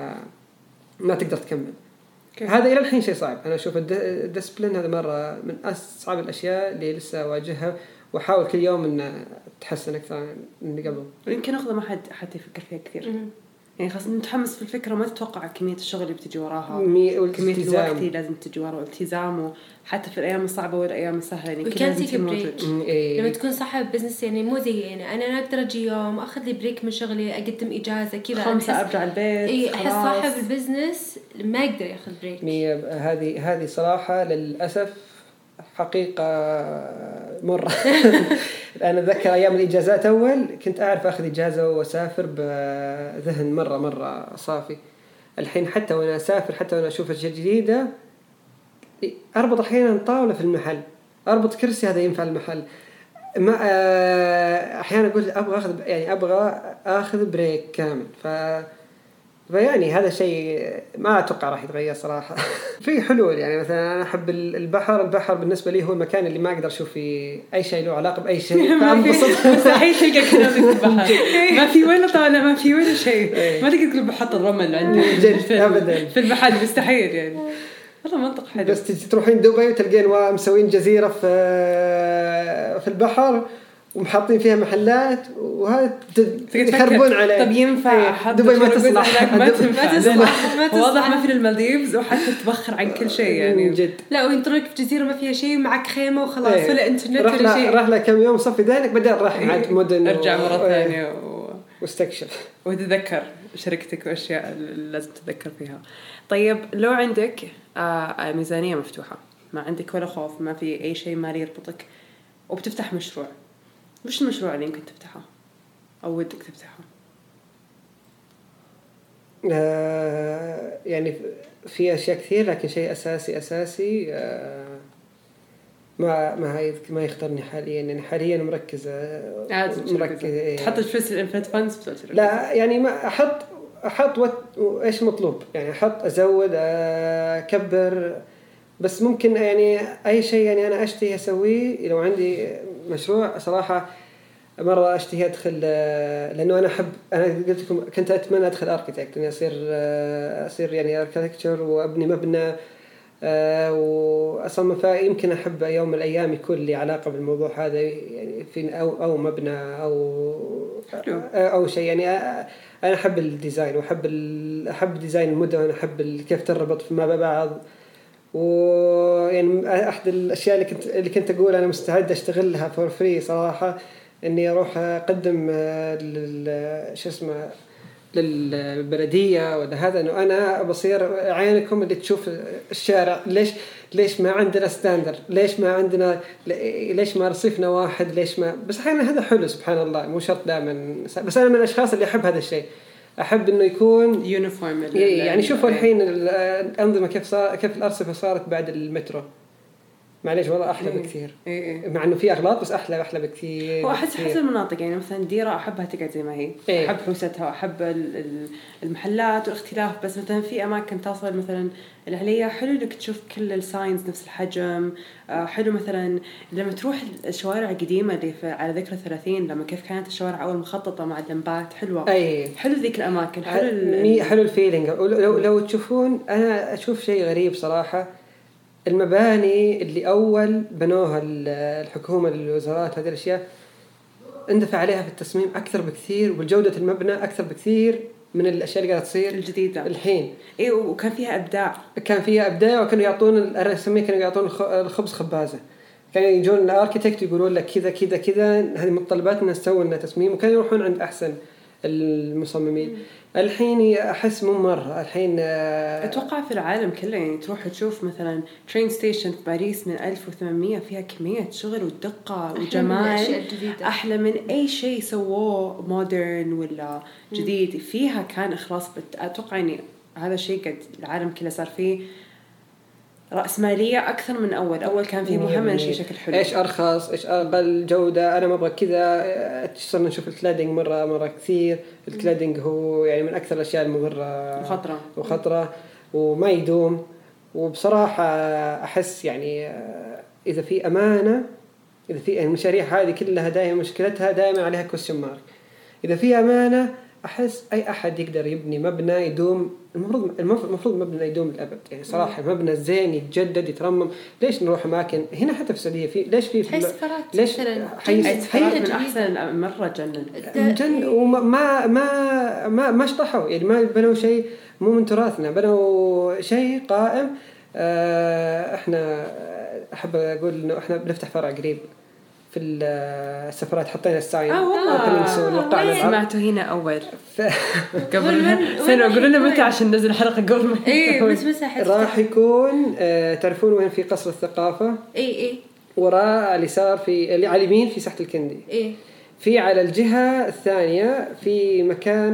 ما تقدر تكمل. هذا إلى الحين شيء صعب. أنا أشوف الديسبلين هذا مرة من أصعب الأشياء اللي لسه أواجهها، وأحاول كل يوم إن تحسن أكثر من قبل. يمكن أخذ ما حد يفكر فيها كثير. يعني خاصة متحمس في الفكرة ما تتوقع كمية الشغل اللي بتجي وراها، كمية الوقت اللي لازم تجي وراها، والالتزام، حتى في الأيام الصعبة والأيام السهلة. يعني كل لازم بريك. لما تكون صاحب بزنس يعني مو زي يعني أنا أقدر أجي يوم أخذ لي بريك من شغلي، أقدم إجازة كذا 5 أرجع البيت. أحس صاحب البزنس ما يقدر يأخذ بريك. هذه صراحة للأسف حقيقة مرة. أنا أتذكر أيام الإجازات أول كنت أعرف أخذ إجازة وأسافر بذهن مرة صافي. الحين حتى وأنا أسافر، حتى وأنا أشوف أشياء جديدة، أربط أحيانا طاولة في المحل، أربط كرسي هذا ينفع المحل. ما أحيانا أقول أبغى أخذ بريك كامل. فيعني هذا شيء ما أتوقع راح يتغير صراحة. في حلول. يعني مثلا أنا أحب البحر بالنسبة لي هو المكان اللي ما أقدر أشوف فيه أي شيء له علاقة بأي شيء. مستحيل تلقى كلام في البحر. ما في ولا طالع، ما في ولا شيء. ما تقدر تقول بحط الرمل عندي أبدا في المحل، مستحيل يعني. والله منطق حلو. بس تروحين دبي وتلقين مسوين جزيرة في البحر ومحطين فيها محلات، وهذا يخربون عليه. طب ينفع دبي ما تصلح، ما تصلح. واضح ما في المالديفز وحتى تبخر عن كل شيء يعني. جد. لا وينطرك في جزيرة ما فيها شيء، معك خيمة وخلاص ولا إنترنت ولا شيء. رحلة كم يوم صفي ذلك، بدأ راح عاد مدن أرجع مرة ثانية واستكشف وتذكر شركتك وأشياء لازم تتذكر فيها. طيب لو عندك ميزانية مفتوحة، ما عندك ولا خوف، ما في أي شيء مالي يربطك، وبتفتح مشروع، وش المشروع اللي يمكن تفتحه أو ودك تفتحه؟ يعني في أشياء كثير، لكن شيء أساسي ما يخطرني حاليا. يعني حاليا مركز تحط الفلوس الانفنت فاندز. لا يعني ما أحط إيش مطلوب، يعني أحط أزود أكبر، بس ممكن يعني أي شيء يعني أنا أشتهي أسويه. لو عندي مشروع صراحة مرة أشتهي أدخل، لأنه أنا قلت لكم كنت أتمنى أدخل أركيتكت، إني أصير يعني أركيتكتشر وأبني مبنى وأصمم. فيمكن أحب يوم من الأيام يكون لي علاقة بالموضوع هذا، يعني في أو مبنى أو شيء. يعني أنا أحب الديزاين أحب ديزاين المدن، أحب كيف تربط فيما بعض. ويعني أحد الأشياء اللي كنت أقول أنا مستعد أشتغلها فور فري صراحة، إني أروح أقدم للبلدية ولا هذا، إنه أنا بصير عينكم اللي تشوف الشارع. ليش ما عندنا ستاندر؟ ليش ما رصيفنا واحد؟ بس أحيانا هذا حلو سبحان الله، مو شرط دائما. بس أنا من الأشخاص اللي أحب هذا الشيء، أحب إنه يكون يونيفورم. يعني شوفوا الحين الأنظمة كيف الأرصفة صارت بعد المترو، معليش والله أحلى بكثير. مع إنه في أغلاط بس أحلى بكثير. وأحس حسب المناطق، يعني مثلا ديرة أحبها تقعد زي ما هي، أحب حوستها وأحب المحلات والاختلاف. بس مثلا في أماكن تصل مثلا العليا حلو إنك تشوف كل الساينز نفس الحجم. حلو مثلا لما تروح الشوارع القديمة اللي على ذكرى 30، لما كيف كانت الشوارع أول مخططة مع اللمبات حلوة. حلو ذيك الأماكن، حلو الفيلينج. لو تشوفون، أنا أشوف شيء غريب صراحة، المباني اللي أول بنوها الحكومة للوزارات هذه الأشياء اندفع عليها في التصميم أكثر بكثير، والجودة المبنى أكثر بكثير من الأشياء اللي قاعدة تصير الجديدة الحين. وكان فيها إبداع. وكانوا يعطون الخبز خبازة. كانوا يجون الاركيتكت يقولون لك كذا هذه متطلباتنا نسوي لنا تصميم، وكانوا يروحون عند أحسن المصممين. الحين أحس مو مرة الحين أتوقع في العالم كله، يعني تروح تشوف مثلا ترين ستيشن في باريس من 1800 فيها كمية شغل ودقة وجمال أحلى من أي شيء سووه مودرن ولا جديد. فيها كان إخلاص. أتوقع يعني هذا الشيء قد العالم كله صار فيه رأسمالية أكثر من أول كان فيه مهم شيء شكل حلو، إيش أرخص إيش أقل جودة، أنا ما أبغى كذا. صرنا نشوف الكلادينج مرة كثير. الكلادينج هو يعني من أكثر الأشياء المضرة وخطرة وما يدوم. وبصراحة أحس يعني إذا في أمانة، إذا في المشاريع هذه كلها دائما مشكلتها دائما عليها question mark. إذا في أمانة أحس أي أحد يقدر يبني مبنى يدوم. المفروض مبنى يدوم الأبد يعني صراحة. مبنى زين يتجدد يترمم. ليش نروح أماكن هنا حتى في السعودية في ليش ليش حيث من أحسن مرة جنن وما شطحوا يعني ما بنوا شيء مو من تراثنا، بنوا شيء قائم. إحنا أحب أقول إنه إحنا بنفتح فرع قريب في السفرات، حطينا الساين والله سمعته هنا أول قبل سنة قولوا لنا متى عشان ننزل حلقة قبل ما بس راح يكون تعرفون وين في قصر الثقافة؟ وراء على اليسار في على اليمين في ساحة الكندي. في على الجهة الثانية في مكان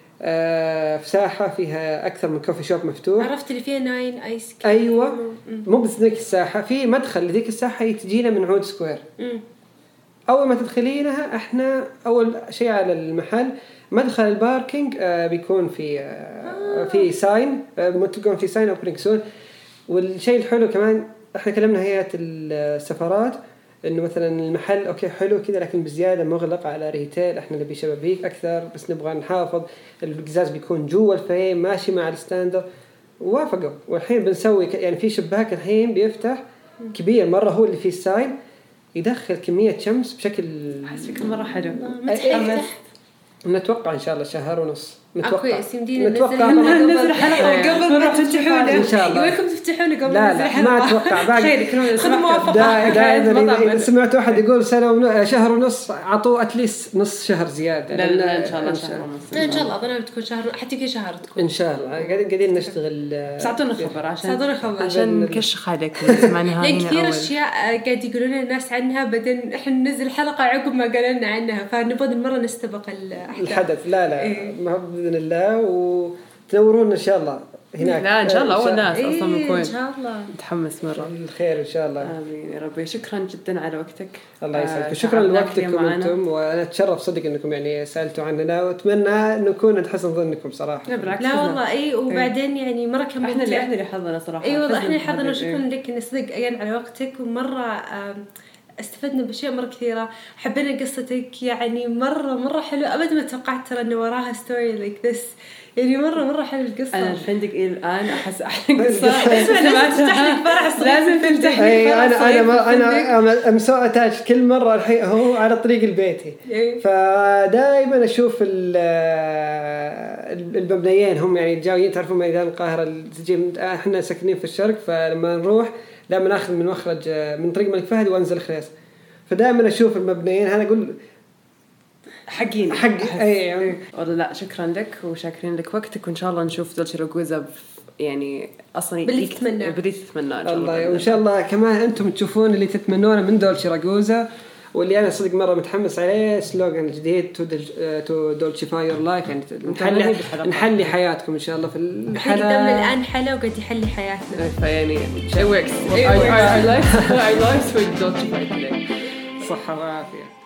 في ساحة فيها أكثر من كوفي شوب مفتوح. عرفت اللي فيها 9 آيس كريم. أيوة مو بس ذيك الساحة، في مدخل لذيك الساحة يتجينا من عود سكوير. أول ما تدخلينها إحنا أول شيء على المحل مدخل الباركينج بيكون في ساين متقون في ساين أوبننج سون. والشيء الحلو كمان إحنا كلمنا هيئة السفارات إنه مثلا المحل أوكي حلو كذا لكن بزيادة مغلق على ريتيل. إحنا نبي شبابيك أكثر بس نبغى نحافظ القزاز بيكون جوا الفريم ماشي مع الستاندر. ووافقوا والحين بنسوي يعني في شباك الحين بيفتح كبير مرة هو اللي فيه الساين يدخل كمية شمس بشكل حسيت مرة حلو. متحمس. نتوقع إن شاء الله شهر ونص. نتوقع ننزل حلقة قبل ما تفتحونه إن شاء الله. يبيكم تفتحونه قبل لا ما أتوقع باقي. خذوا موافقة. دائما سمعت واحد يقول شهر ونص عطوه أتليس نص شهر زيادة. لا إن شاء الله شهر ونص. إن شاء الله أظن بتكون شهر حتى يمكن شهر تكون. إن شاء الله قاعدين نشتغل. ساعدونا خبر عشان نكشخ عليك سمعناها هنا. كثير أشياء قاعد يقولون الناس عنها بعدين إحنا ننزل حلقة عقب ما قالنا عنها فنبغى مرة نستبق الحدث. لا ما بإذن الله وتنورون إن شاء الله هناك. لا إن شاء الله أول ناس أصلا بنكون إن شاء الله متحمس مرة. الخير إن شاء الله. آمين يا ربي. شكرا جدا على وقتك. الله يسعدك. شكرا لوقتكم أنتم وأنا أتشرف صدق أنكم يعني سألتوا عننا وأتمنى أن نكون نحسن ظنكم صراحة. لا والله وبعدين يعني مرة كم إحنا اللي حظنا صراحة. والله إحنا اللي حظنا. شكرا لك إن صدق على وقتك ومرة استفدنا بأشياء مرة كثيرة. حبينا قصتك يعني مرة حلو. أبدا ما توقعت ترى إنه وراها ستوري like this يعني مرة حلو القصة. أنا الفندق إلى الآن أحس أحلى قصة. لازم تفتح أنا مسوي أتاج كل مرة الحين هو على طريق البيتي. فدائما أشوف المبنيين هم يعني جايين تعرفون ميدان القاهرة إحنا ساكنين في الشرق فلما نروح دائما ناخذ من مخرج من طريق الملك فهد وانزل خريص فدائما اشوف المبنيين هذا اقول حقين اي والله. لا شكرا لك وشاكرين لك وقتك وان شاء الله نشوف دولتشي راغوزا يعني اصلا بدي تتمنى الله وان شاء الله كمان انتم تشوفون اللي تتمنونه من دولتشي راغوزا واللي انا صدق مره متحمس عليه سلوغان جديد تو دولتشي فاير لايف يعني نحلي حياتكم ان شاء الله في الحلقه قدامنا الان حلا وقاعد يحلي حياتنا فيعني it works I like with دولتشي فاير صحه وعافيه.